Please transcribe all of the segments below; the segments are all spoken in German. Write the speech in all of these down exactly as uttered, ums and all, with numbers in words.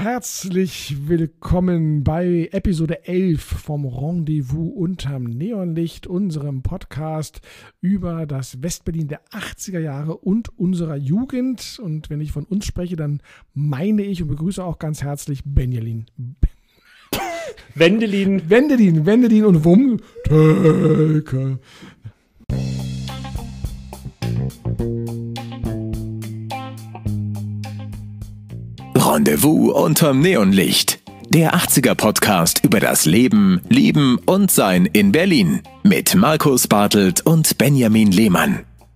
Herzlich willkommen bei Episode elf vom Rendezvous unterm Neonlicht, unserem Podcast über das Westberlin der achtziger Jahre und unserer Jugend. Und wenn ich von uns spreche, dann meine ich und begrüße auch ganz herzlich Benjamin. Wendelin. Wendelin, Wendelin und Wum. Töke. Rendezvous unterm Neonlicht. Der achtziger-Podcast über das Leben, Lieben und Sein in Berlin. Mit Markus Bartelt und Benjamin Lehmann.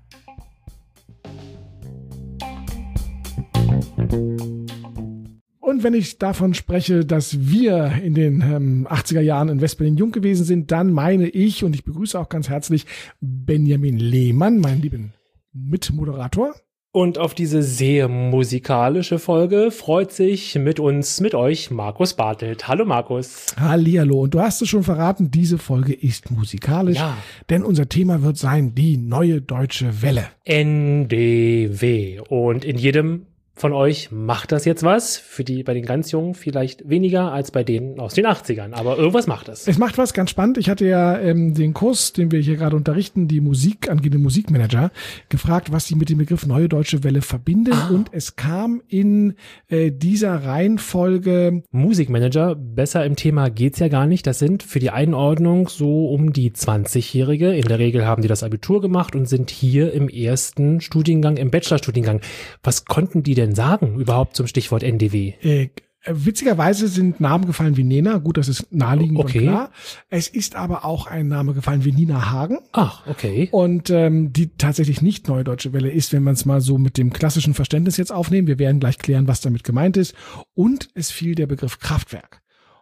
Und wenn ich davon spreche, dass wir in den ähm, achtziger Jahren in Westberlin jung gewesen sind, dann meine ich, und ich begrüße auch ganz herzlich Benjamin Lehmann, meinen lieben Mitmoderator. Und auf diese sehr musikalische Folge freut sich mit uns, mit euch, Markus Bartelt. Hallo Markus. Hallihallo. Und du hast es schon verraten, diese Folge ist musikalisch, ja. Denn unser Thema wird sein, die neue deutsche Welle. N D W. Und in jedem von euch macht das jetzt was. Für die, bei den ganz Jungen vielleicht weniger als bei denen aus den achtzigern. Aber irgendwas macht es. Es macht was, ganz spannend. Ich hatte ja ähm, den Kurs, den wir hier gerade unterrichten, die Musik, angehende Musikmanager, gefragt, was sie mit dem Begriff Neue Deutsche Welle verbindet. Ah. Und es kam in äh, dieser Reihenfolge Musikmanager, besser im Thema geht's ja gar nicht. Das sind für die Einordnung so um die zwanzigjährige. In der Regel haben die das Abitur gemacht und sind hier im ersten Studiengang, im Bachelorstudiengang. Was konnten die denn sagen überhaupt zum Stichwort N D W? Äh, witzigerweise sind Namen gefallen wie Nena. Gut, das ist naheliegend okay. und klar. Es ist aber auch ein Name gefallen wie Nina Hagen. Ach, okay. Und ähm, die tatsächlich nicht Neue Deutsche Welle ist, wenn man es mal so mit dem klassischen Verständnis jetzt aufnehmen. Wir werden gleich klären, was damit gemeint ist. Und es fiel der Begriff Kraftwerk.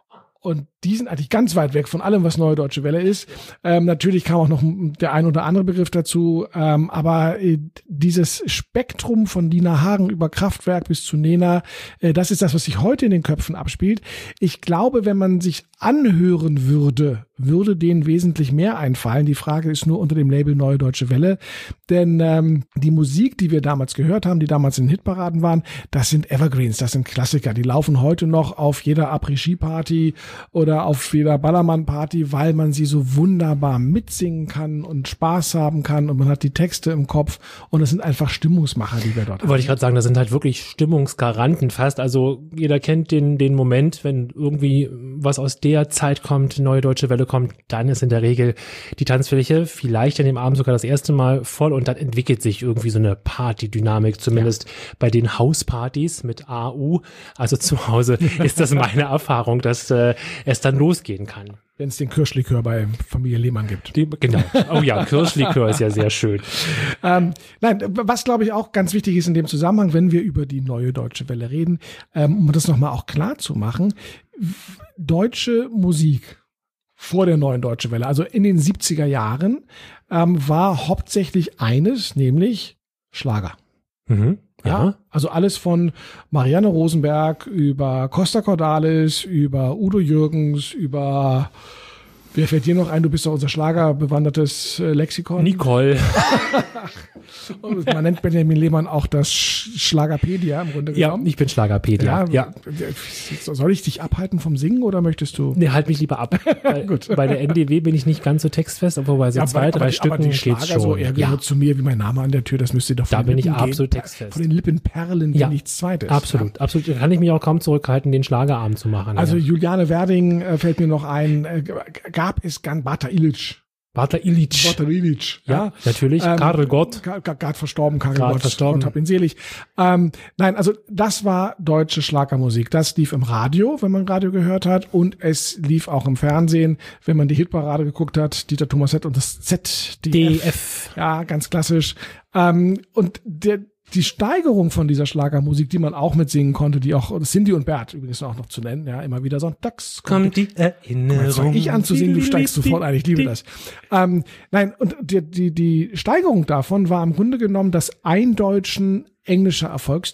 Und die sind eigentlich ganz weit weg von allem, was Neue Deutsche Welle ist. Ähm, natürlich kam auch noch der ein oder andere Begriff dazu. Ähm, aber äh, dieses Spektrum von Nina Hagen über Kraftwerk bis zu Nena, äh, das ist das, was sich heute in den Köpfen abspielt. Ich glaube, wenn man sich anhören würde, würde denen wesentlich mehr einfallen. Die Frage ist nur unter dem Label Neue Deutsche Welle. Denn ähm, die Musik, die wir damals gehört haben, die damals in den Hitparaden waren, das sind Evergreens, das sind Klassiker. Die laufen heute noch auf jeder Après-Ski-Party oder auf jeder Ballermann-Party, weil man sie so wunderbar mitsingen kann und Spaß haben kann und man hat die Texte im Kopf und es sind einfach Stimmungsmacher, die wir dort haben. Wollte ich gerade sagen, das sind halt wirklich Stimmungsgaranten fast. Also jeder kennt den den Moment, wenn irgendwie was aus der Zeit kommt, Neue Deutsche Welle kommt, dann ist in der Regel die Tanzfläche vielleicht an dem Abend sogar das erste Mal voll und dann entwickelt sich irgendwie so eine Partydynamik, zumindest ja. Bei den Hauspartys mit A U, also zu Hause ist das meine Erfahrung, dass äh, es dann losgehen kann. Wenn es den Kirschlikör bei Familie Lehmann gibt. Die, genau. Oh ja, Kirschlikör ist ja sehr schön. Ähm, nein, was glaube ich auch ganz wichtig ist in dem Zusammenhang, wenn wir über die Neue Deutsche Welle reden, ähm, um das nochmal auch klar zu machen, deutsche Musik vor der Neuen Deutsche Welle, also in den siebziger Jahren, ähm, war hauptsächlich eines, nämlich Schlager. Mhm. Ja, ja, also alles von Marianne Rosenberg über Costa Cordalis, über Udo Jürgens, über, wer fällt dir noch ein? Du bist doch unser schlagerbewandertes äh, Lexikon. Nicole. Man nennt Benjamin Lehmann auch das Schlagerpedia im Grunde genommen. Ja, ich bin Schlagerpedia. Ja, ja. Soll ich dich abhalten vom Singen oder möchtest du? Nee, halt mich lieber ab. Gut. Bei der N D W bin ich nicht ganz so textfest, obwohl bei so ja, zwei, aber, drei aber Stücken die geht's schon. So, er gehört ja. zu mir wie mein Name an der Tür, das müsst ihr doch von Da bin Lippen ich absolut gehen. textfest. Von den Lippen perlen wie ja. nichts Zweites. Absolut, ja. absolut. Da kann ich mich auch kaum zurückhalten, den Schlagerabend zu machen. Also ja. Juliane Werding äh, fällt mir noch ein, äh, gab es ganz Bata Illich. Bata Illich. Bata Illich, ja. ja natürlich, ähm, Karel Gott. Gerade verstorben, Karel Grad Gott. verstorben. Gott hab ihn selig. Ähm, nein, also das war deutsche Schlagermusik. Das lief im Radio, wenn man Radio gehört hat, und es lief auch im Fernsehen, wenn man die Hitparade geguckt hat, Dieter Thomas Heck und das Z D F. D F. Ja, ganz klassisch. Ähm, und der Die Steigerung von dieser Schlagermusik, die man auch mitsingen konnte, die auch Cindy und Bert übrigens auch noch zu nennen, ja, immer wieder sonntags kommt die Erinnerung. Jetzt fange ich an zu singen, du steigst sofort ein, ich liebe das. Ähm, nein, und die, die, die Steigerung davon war im Grunde genommen das Eindeutschen englischer Erfolgstitel.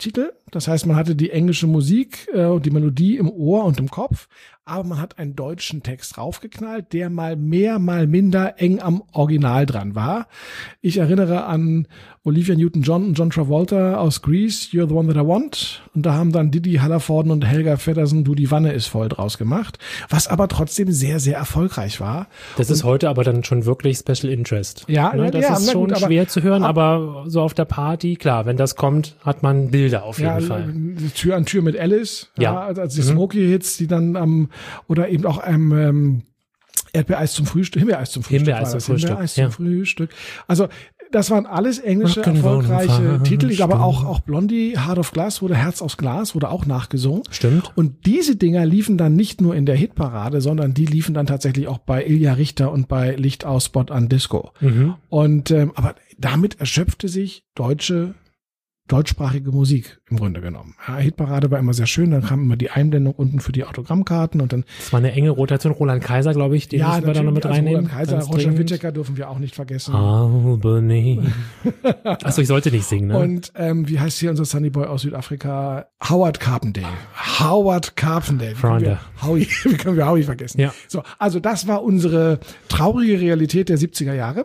Das heißt, man hatte die englische Musik äh, und die Melodie im Ohr und im Kopf, aber man hat einen deutschen Text raufgeknallt, der mal mehr, mal minder eng am Original dran war. Ich erinnere an Olivia Newton-John und John Travolta aus Grease, You're the One That I Want. Und da haben dann Didi Hallervorden und Helga Feddersen Du, die Wanne ist voll draus gemacht, was aber trotzdem sehr, sehr erfolgreich war. Das und ist heute aber dann schon wirklich Special Interest. Ja, ne? Das ja, ist schon gut, aber, schwer zu hören, aber so auf der Party, klar, wenn das kommt, hat man Bilder auf jeden ja, Fall. Tür an Tür mit Alice, ja, ja also die mhm. Smokey-Hits, die dann am, ähm, oder eben auch einem ähm, Erdbeereis zum Frühstück, Himbeereis zum Frühstück. Himbeereis zum Frühstück. Himbeereis ja. zum Frühstück. Also das waren alles englische Rock'n'Roll erfolgreiche Titel, stimmt. aber auch auch Blondie, Heart of Glass wurde Herz aus Glas wurde auch nachgesungen. Stimmt. Und diese Dinger liefen dann nicht nur in der Hitparade, sondern die liefen dann tatsächlich auch bei Ilja Richter und bei Licht aus Spot an Disco. Mhm. Und ähm, aber damit erschöpfte sich deutsche deutschsprachige Musik im Grunde genommen. Ja, Hitparade war immer sehr schön, dann kam immer die Einblendung unten für die Autogrammkarten und dann. Das war eine enge Rotation. Roland Kaiser, glaube ich, den ja, müssen wir da noch mit also reinnehmen. Roland Kaiser, Roger Whittaker dürfen wir auch nicht vergessen. Albany. Achso, ich sollte nicht singen, ne? Und ähm, wie heißt hier unser Sunnyboy aus Südafrika? Howard Carpendale. Howard Carpendale. Wie können wir Howie, wie können wir Howie vergessen? Ja. So, also das war unsere traurige Realität der siebziger Jahre.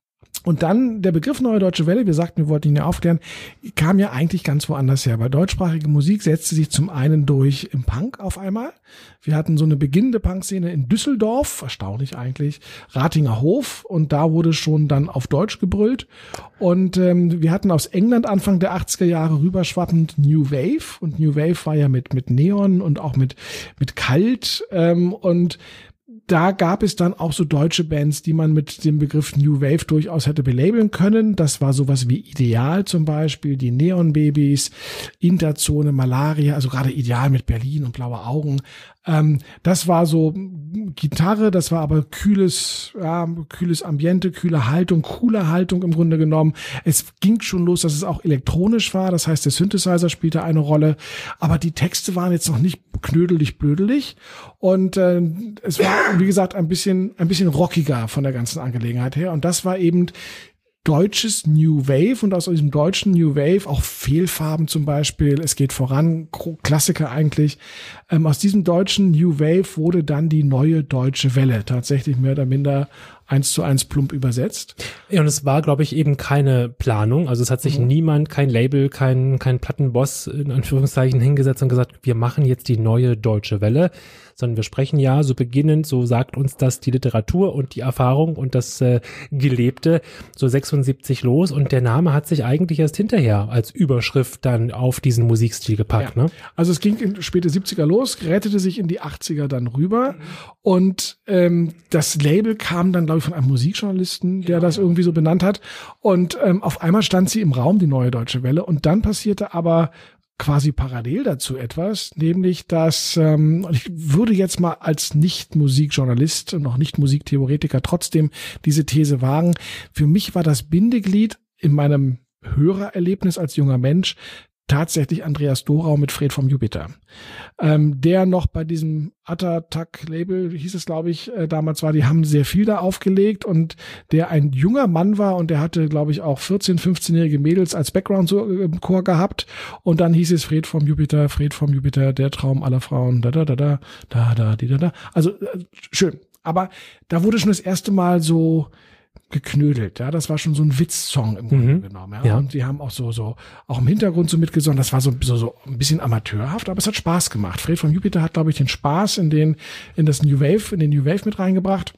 Und dann der Begriff Neue Deutsche Welle, wir sagten, wir wollten ihn ja aufklären, kam ja eigentlich ganz woanders her. Weil deutschsprachige Musik setzte sich zum einen durch im Punk auf einmal. Wir hatten so eine beginnende Punkszene in Düsseldorf, erstaunlich eigentlich, Ratinger Hof. Und da wurde schon dann auf Deutsch gebrüllt. Und ähm, wir hatten aus England Anfang der achtziger Jahre rüberschwappend New Wave. Und New Wave war ja mit mit Neon und auch mit mit Kalt. Ähm, und da gab es dann auch so deutsche Bands, die man mit dem Begriff New Wave durchaus hätte belabeln können. Das war sowas wie Ideal zum Beispiel, die Neon Babys, Interzone, Malaria, also gerade Ideal mit Berlin und blaue Augen. Ähm, das war so Gitarre, das war aber kühles, ja, kühles Ambiente, kühle Haltung, coole Haltung im Grunde genommen. Es ging schon los, dass es auch elektronisch war, das heißt, der Synthesizer spielte eine Rolle, aber die Texte waren jetzt noch nicht knödelig, blödelig und äh, es war, wie gesagt, ein bisschen, ein bisschen rockiger von der ganzen Angelegenheit her und das war eben deutsches New Wave und aus diesem deutschen New Wave, auch Fehlfarben zum Beispiel, es geht voran, Klassiker eigentlich, ähm, aus diesem deutschen New Wave wurde dann die neue deutsche Welle, tatsächlich mehr oder minder eins zu eins plump übersetzt. Ja, und es war, glaube ich, eben keine Planung, also es hat sich mhm. niemand, kein Label, kein, kein Plattenboss in Anführungszeichen hingesetzt und gesagt, wir machen jetzt die neue deutsche Welle, sondern wir sprechen ja so beginnend, so sagt uns das die Literatur und die Erfahrung und das äh, Gelebte, so sechsundsiebzig los und der Name hat sich eigentlich erst hinterher als Überschrift dann auf diesen Musikstil gepackt. Ja. Ne? Also es ging in späte siebziger los, rettete sich in die achtziger dann rüber mhm. und ähm, das Label kam dann, glaube ich, von einem Musikjournalisten, der ja, das ja. irgendwie so benannt hat und ähm, auf einmal stand sie im Raum, die neue deutsche Welle und dann passierte aber quasi parallel dazu etwas, nämlich dass, ähm, ich würde jetzt mal als Nicht-Musikjournalist und noch Nicht-Musiktheoretiker trotzdem diese These wagen, für mich war das Bindeglied in meinem Hörererlebnis als junger Mensch tatsächlich Andreas Dorau mit Fred vom Jupiter, ähm, der noch bei diesem Attatak-Label, hieß es glaube ich, äh, damals war, die haben sehr viel da aufgelegt und der ein junger Mann war und der hatte glaube ich auch vierzehn-, fünfzehnjährige Mädels als Background-Chor gehabt und dann hieß es Fred vom Jupiter, Fred vom Jupiter, der Traum aller Frauen, da da da da, da da da da, also äh, schön, aber da wurde schon das erste Mal so geknödelt, ja, das war schon so ein Witzsong im Grunde mhm. genommen, ja? ja. Und die haben auch so, so, auch im Hintergrund so mitgesungen, das war so, so, so ein bisschen amateurhaft, aber es hat Spaß gemacht. Fred vom Jupiter hat, glaube ich, den Spaß in den, in das New Wave, in den New Wave mit reingebracht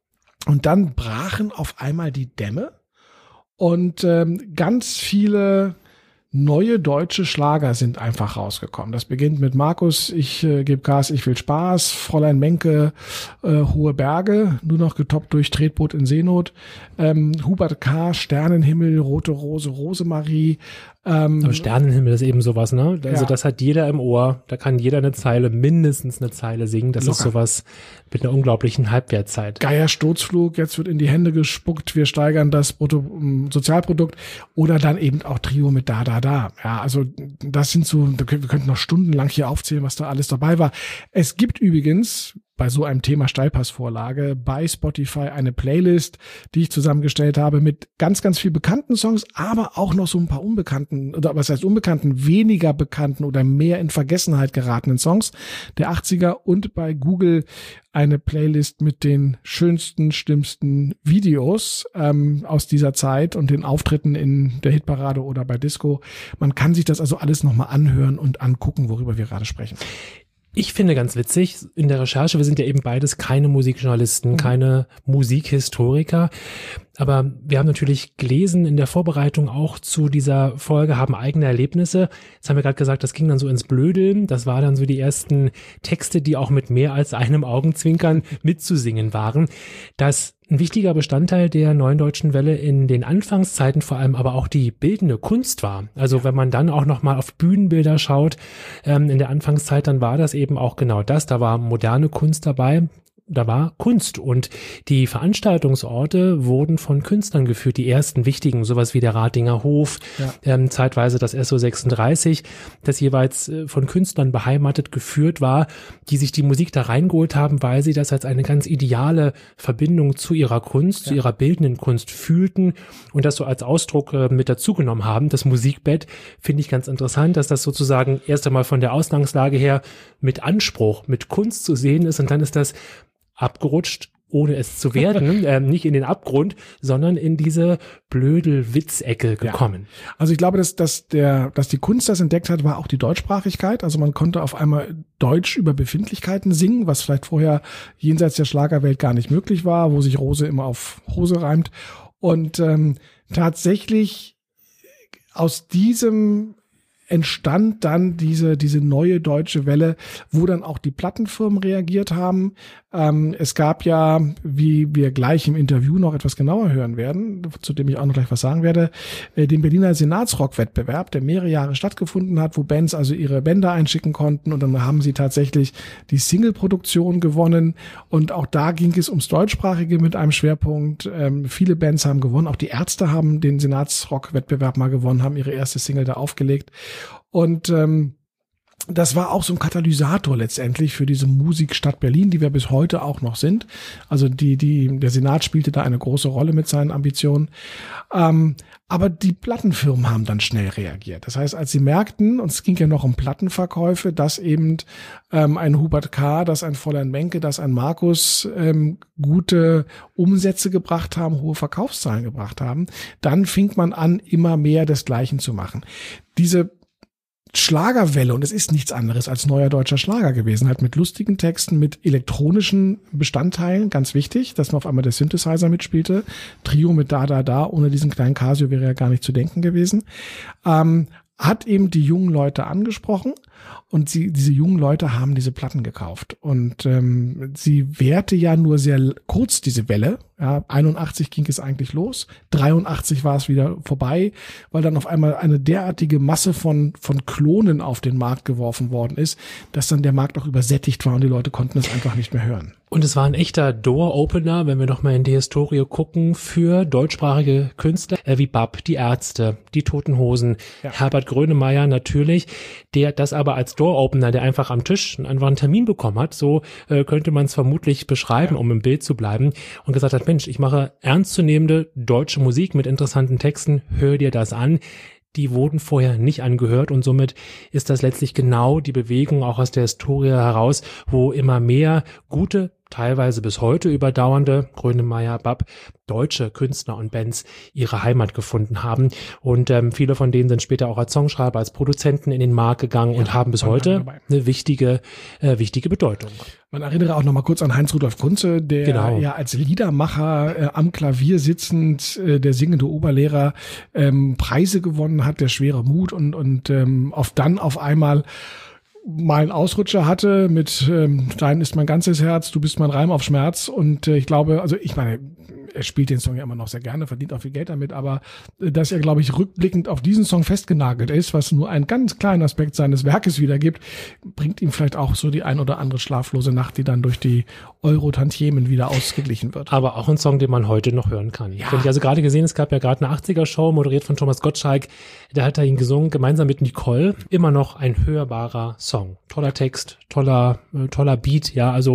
und dann brachen auf einmal die Dämme und ähm, ganz viele neue deutsche Schlager sind einfach rausgekommen. Das beginnt mit Markus, ich äh, gebe Gas, ich will Spaß, Fräulein Menke, äh, Hohe Berge, nur noch getoppt durch Tretboot in Seenot, ähm, Hubert K., Sternenhimmel, Rote Rose, Rosemarie. Ähm, Aber Sternenhimmel ist eben sowas, ne? Also ja. das hat jeder im Ohr, da kann jeder eine Zeile, mindestens eine Zeile singen. Das Locker. Ist sowas mit einer unglaublichen Halbwertzeit. Geier Sturzflug, jetzt wird in die Hände gespuckt, wir steigern das Brutto, Sozialprodukt oder dann eben auch Trio mit Da, Da, Da. Ja, also das sind so, wir könnten noch stundenlang hier aufzählen, was da alles dabei war. Es gibt übrigens bei so einem Thema Steilpassvorlage bei Spotify eine Playlist, die ich zusammengestellt habe mit ganz, ganz viel bekannten Songs, aber auch noch so ein paar unbekannten, oder was heißt unbekannten, weniger bekannten oder mehr in Vergessenheit geratenen Songs der achtziger und bei Google eine Playlist mit den schönsten, schlimmsten Videos ähm, aus dieser Zeit und den Auftritten in der Hitparade oder bei Disco. Man kann sich das also alles nochmal anhören und angucken, worüber wir gerade sprechen. Ich finde ganz witzig, in der Recherche, wir sind ja eben beides keine Musikjournalisten, mhm. keine Musikhistoriker, aber wir haben natürlich gelesen in der Vorbereitung auch zu dieser Folge, haben eigene Erlebnisse. Jetzt haben wir gerade gesagt, das ging dann so ins Blödeln, das war dann so die ersten Texte, die auch mit mehr als einem Augenzwinkern mitzusingen waren. Das ein wichtiger Bestandteil der Neuen Deutschen Welle in den Anfangszeiten vor allem aber auch die bildende Kunst war. Also wenn man dann auch nochmal auf Bühnenbilder schaut, ähm, in der Anfangszeit, dann war das eben auch genau das. Da war moderne Kunst dabei. Da war Kunst und die Veranstaltungsorte wurden von Künstlern geführt, die ersten wichtigen, sowas wie der Ratinger Hof, ja. ähm, zeitweise das S O sechsunddreißig, das jeweils äh, von Künstlern beheimatet geführt war, die sich die Musik da reingeholt haben, weil sie das als eine ganz ideale Verbindung zu ihrer Kunst, ja. zu ihrer bildenden Kunst fühlten und das so als Ausdruck äh, mit dazugenommen haben. Das Musikbett finde ich ganz interessant, dass das sozusagen erst einmal von der Ausgangslage her mit Anspruch, mit Kunst zu sehen ist und dann ist das abgerutscht, ohne es zu werden, äh, nicht in den Abgrund, sondern in diese Blödel-Witz-Ecke gekommen. Ja. Also ich glaube, dass, dass, der, dass die Kunst das entdeckt hat, war auch die Deutschsprachigkeit. Also man konnte auf einmal Deutsch über Befindlichkeiten singen, was vielleicht vorher jenseits der Schlagerwelt gar nicht möglich war, wo sich Rose immer auf Hose reimt. Und ähm, tatsächlich aus diesem entstand dann diese diese neue deutsche Welle, wo dann auch die Plattenfirmen reagiert haben. Ähm, es gab ja, wie wir gleich im Interview noch etwas genauer hören werden, zu dem ich auch noch gleich was sagen werde, äh, den Berliner Senatsrock-Wettbewerb, der mehrere Jahre stattgefunden hat, wo Bands also ihre Bänder einschicken konnten und dann haben sie tatsächlich die Single-Produktion gewonnen und auch da ging es ums Deutschsprachige mit einem Schwerpunkt. Ähm, viele Bands haben gewonnen, auch die Ärzte haben den Senatsrock-Wettbewerb mal gewonnen, haben ihre erste Single da aufgelegt. Und ähm, das war auch so ein Katalysator letztendlich für diese Musikstadt Berlin, die wir bis heute auch noch sind. Also die, die, der Senat spielte da eine große Rolle mit seinen Ambitionen. Ähm, aber die Plattenfirmen haben dann schnell reagiert. Das heißt, als sie merkten, und es ging ja noch um Plattenverkäufe, dass eben ähm, ein Hubert K., dass ein Fräulein Menke, dass ein Markus ähm, gute Umsätze gebracht haben, hohe Verkaufszahlen gebracht haben, dann fing man an, immer mehr desgleichen zu machen. Diese Schlagerwelle, und es ist nichts anderes als neuer deutscher Schlager gewesen, halt mit lustigen Texten, mit elektronischen Bestandteilen, ganz wichtig, dass man auf einmal der Synthesizer mitspielte, Trio mit Da, Da, Da, ohne diesen kleinen Casio wäre ja gar nicht zu denken gewesen, ähm, hat eben die jungen Leute angesprochen und sie, diese jungen Leute haben diese Platten gekauft und ähm, sie währte ja nur sehr kurz diese Welle. Ja, einundachtzig ging es eigentlich los, dreiundachtzig war es wieder vorbei, weil dann auf einmal eine derartige Masse von von Klonen auf den Markt geworfen worden ist, dass dann der Markt auch übersättigt war und die Leute konnten es einfach nicht mehr hören. Und es war ein echter Door-Opener, wenn wir noch mal in die Historie gucken, für deutschsprachige Künstler äh, wie Bab, die Ärzte, die Toten Hosen, ja. Herbert Grönemeyer natürlich, der das aber als Door-Opener, der einfach am Tisch einfach einen Termin bekommen hat, so äh, könnte man es vermutlich beschreiben, ja. um im Bild zu bleiben, und gesagt hat, Mensch, ich mache ernstzunehmende deutsche Musik mit interessanten Texten, hör dir das an. Die wurden vorher nicht angehört und somit ist das letztlich genau die Bewegung auch aus der Historie heraus, wo immer mehr gute, teilweise bis heute überdauernde, Grönemeyer, Bab, deutsche Künstler und Bands ihre Heimat gefunden haben. Und ähm, viele von denen sind später auch als Songschreiber, als Produzenten in den Markt gegangen ja, und haben bis heute eine wichtige, äh, wichtige Bedeutung. Man erinnere auch noch mal kurz an Heinz-Rudolf Kunze, der genau. ja als Liedermacher äh, am Klavier sitzend, äh, der singende Oberlehrer, ähm, Preise gewonnen hat, der schwere Mut und und ähm, auf dann auf einmal mal einen Ausrutscher hatte mit ähm, Dein ist mein ganzes Herz, du bist mein Reim auf Schmerz. Und äh, ich glaube, also ich meine, er spielt den Song ja immer noch sehr gerne, verdient auch viel Geld damit, aber äh, dass er, glaube ich, rückblickend auf diesen Song festgenagelt ist, was nur einen ganz kleinen Aspekt seines Werkes wiedergibt, bringt ihm vielleicht auch so die ein oder andere schlaflose Nacht, die dann durch die Euro-Tantiemen wieder ausgeglichen wird. Aber auch ein Song, den man heute noch hören kann. Ja. Ich habe also gerade gesehen, es gab ja gerade eine achtziger-Show, moderiert von Thomas Gottschalk, der hat da ihn gesungen, gemeinsam mit Nicole. Immer noch ein hörbarer Song. Toller Text, toller, äh, toller Beat, ja, also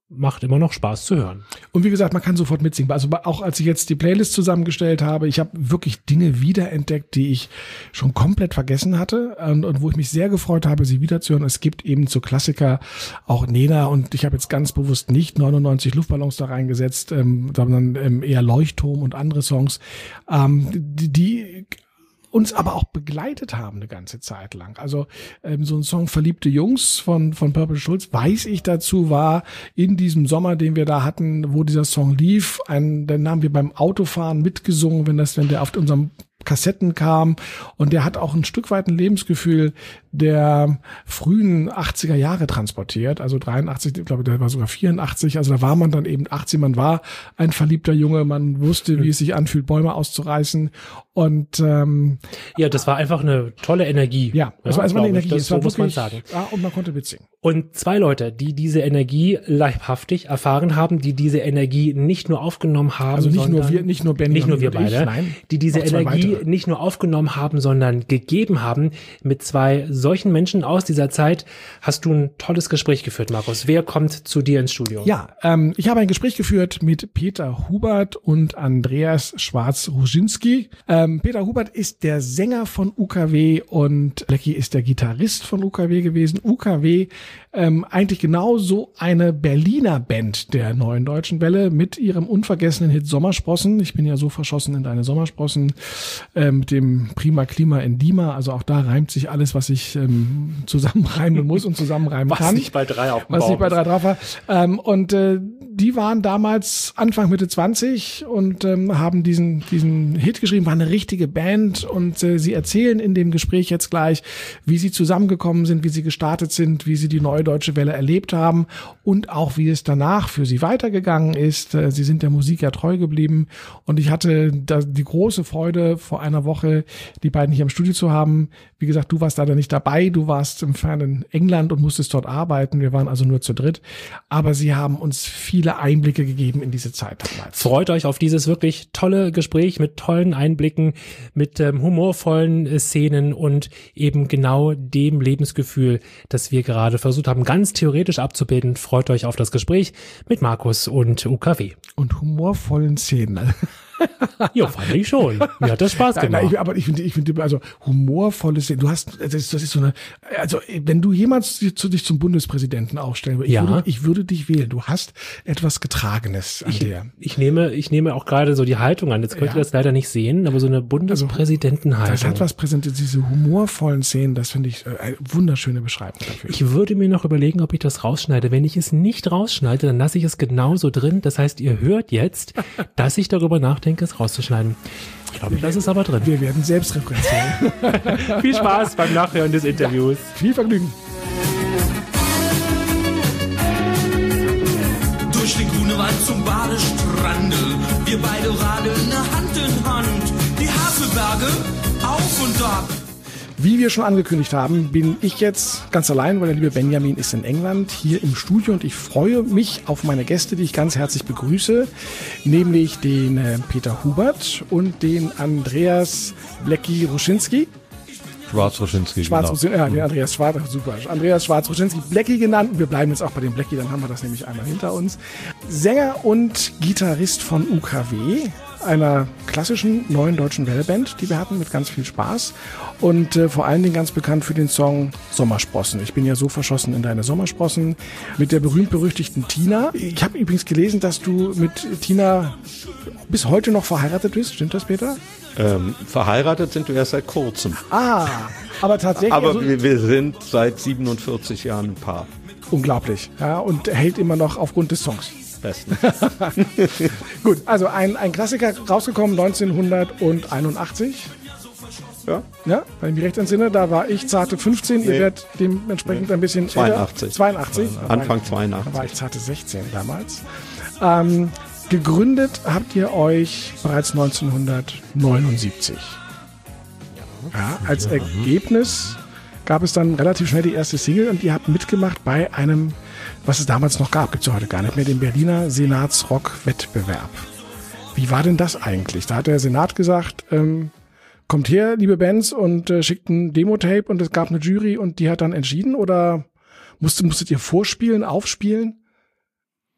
macht immer noch Spaß zu hören. Und wie gesagt, man kann sofort mitsingen. Also auch als ich jetzt die Playlist zusammengestellt habe, ich habe wirklich Dinge wiederentdeckt, die ich schon komplett vergessen hatte und, und wo ich mich sehr gefreut habe, sie wiederzuhören. Es gibt eben zu Klassiker auch Nena und ich habe jetzt ganz bewusst nicht neunundneunzig Luftballons da reingesetzt, ähm, sondern ähm, eher Leuchtturm und andere Songs, ähm, die, die uns aber auch begleitet haben eine ganze Zeit lang. Also ähm, so ein Song Verliebte Jungs von von Purple Schulz, weiß ich dazu, war in diesem Sommer, den wir da hatten, wo dieser Song lief, ein, den haben wir beim Autofahren mitgesungen, wenn das, wenn der auf unserem Kassetten kam, und der hat auch ein Stück weit ein Lebensgefühl der frühen achtziger Jahre transportiert, also dreiundachtzig, ich glaube, der war sogar vierundachtzig, also da war man dann eben achtzig, man war ein verliebter Junge, man wusste, wie es sich anfühlt, Bäume auszureißen, und ähm, ja, das war einfach eine tolle Energie. Ja, das war, es war eine Energie, das es war so muss wirklich, man sagen. Ja, und man konnte mitsingen. Und zwei Leute, die diese Energie leibhaftig erfahren haben, die diese Energie nicht nur aufgenommen haben, also nicht sondern nur wir, nicht nur Benjamin nicht nur wir und ich, beide, nein, die diese Energie weitere. nicht nur aufgenommen haben, sondern gegeben haben. Mit zwei solchen Menschen aus dieser Zeit hast du ein tolles Gespräch geführt, Markus. Wer kommt zu dir ins Studio? Ja, ähm, ich habe ein Gespräch geführt mit Peter Hubert und Andreas Schwarz-Ruzinski. Ähm, Peter Hubert ist der Sänger von U K W und Blackie ist der Gitarrist von U K W gewesen. U K W, ähm, eigentlich genau so eine Berliner Band der Neuen Deutschen Welle mit ihrem unvergessenen Hit Sommersprossen. Ich bin ja so verschossen in deine Sommersprossen, äh, mit dem Prima Klima in Dima. Also auch da reimt sich alles, was ich ähm, zusammenreimen muss und zusammenreimen was kann. nicht bei drei auf dem Was Baum nicht bei ist. drei drauf war. Ähm, und äh, die waren damals Anfang, Mitte zwanzig und ähm, haben diesen diesen Hit geschrieben, war eine richtige Band, und äh, sie erzählen in dem Gespräch jetzt gleich, wie sie zusammengekommen sind, wie sie gestartet sind, wie sie die Neue Deutsche Welle erlebt haben und auch wie es danach für sie weitergegangen ist. Äh, sie sind der Musik ja treu geblieben, und ich hatte da die große Freude, vor einer Woche die beiden hier im Studio zu haben. Wie gesagt, du warst leider nicht dabei, du warst im fernen England und musstest dort arbeiten. Wir waren also nur zu dritt, aber sie haben uns viele Einblicke gegeben in diese Zeit damals. Freut euch auf dieses wirklich tolle Gespräch mit tollen Einblicken, mit ähm, humorvollen äh, Szenen und eben genau dem Lebensgefühl, das wir gerade versucht haben, ganz theoretisch abzubilden. Freut euch auf das Gespräch mit Markus und U K W. Und humorvollen Szenen. Ja, fand ich schon. Mir hat das Spaß gemacht. Nein, nein, ich, aber ich finde, ich finde, also humorvolle Szenen. Du hast, das ist, das ist so eine, also wenn du jemals zu dich zum Bundespräsidenten aufstellen würdest, ich, Ja. würde, ich würde dich wählen. Du hast etwas Getragenes an Ich, dir. ich nehme, ich nehme auch gerade so die Haltung an. Jetzt könnt ihr Ja. das leider nicht sehen, aber so eine Bundespräsidentenhaltung. Das hat was präsentiert, diese humorvollen Szenen, das finde ich äh, eine wunderschöne Beschreibung dafür. Ich würde mir noch überlegen, ob ich das rausschneide. Wenn ich es nicht rausschneide, dann lasse ich es genauso drin. Das heißt, ihr hört jetzt, dass ich darüber nachdenke, es rauszuschneiden. Ich glaube, das ist aber drin. Wir werden selbstreferenziell. Viel Spaß beim Nachhören des Interviews. Viel Vergnügen. Durch den Grunewald zum Badestrande, wir beide radeln Hand in Hand, die Havelberge auf und ab. Wie wir schon angekündigt haben, bin ich jetzt ganz allein, weil der liebe Benjamin ist in England, hier im Studio, und ich freue mich auf meine Gäste, die ich ganz herzlich begrüße, nämlich den äh, Peter Hubert und den Andreas Blackie Ruzinski. Schwarz-Ruzinski, Schwarz genau. ja, den Andreas Schwarz, super. Andreas Schwarz-Ruzinski, Blackie genannt. Wir bleiben jetzt auch bei dem Blackie, dann haben wir das nämlich einmal hinter uns. Sänger und Gitarrist von U K W, einer klassischen neuen deutschen Welleband, die wir hatten, mit ganz viel Spaß. Und äh, vor allen Dingen ganz bekannt für den Song Sommersprossen. Ich bin ja so verschossen in deine Sommersprossen, mit der berühmt-berüchtigten Tina. Ich habe übrigens gelesen, dass du mit Tina bis heute noch verheiratet bist. Stimmt das, Peter? Ähm, verheiratet sind wir erst seit kurzem. Ah, aber tatsächlich. Aber also, wir, wir sind seit siebenundvierzig Jahren ein Paar. unglaublich. Ja, und hält immer noch aufgrund des Songs. Besten. Gut, also ein, ein Klassiker rausgekommen neunzehnhunderteinundachtzig. Ja. Ja, wenn ich mich recht entsinne, da war ich zarte fünfzehn, ihr Nee. werdet dementsprechend ein bisschen zweiundachtzig. älter. zweiundachtzig. Anfang Da zweiundachtzig. war ich zarte sechzehn damals. Ähm, gegründet habt ihr euch bereits neunzehnhundertneunundsiebzig. Ja, als Ergebnis gab es dann relativ schnell die erste Single, und ihr habt mitgemacht bei einem, was es damals noch gab, gibt es ja heute gar nicht mehr, dem Berliner Senatsrock-Wettbewerb. Wie war denn das eigentlich? Da hat der Senat gesagt, ähm, kommt her, liebe Bands, und äh, schickt ein Demo-Tape, und es gab eine Jury und die hat dann entschieden, oder musstet, musstet ihr vorspielen, aufspielen?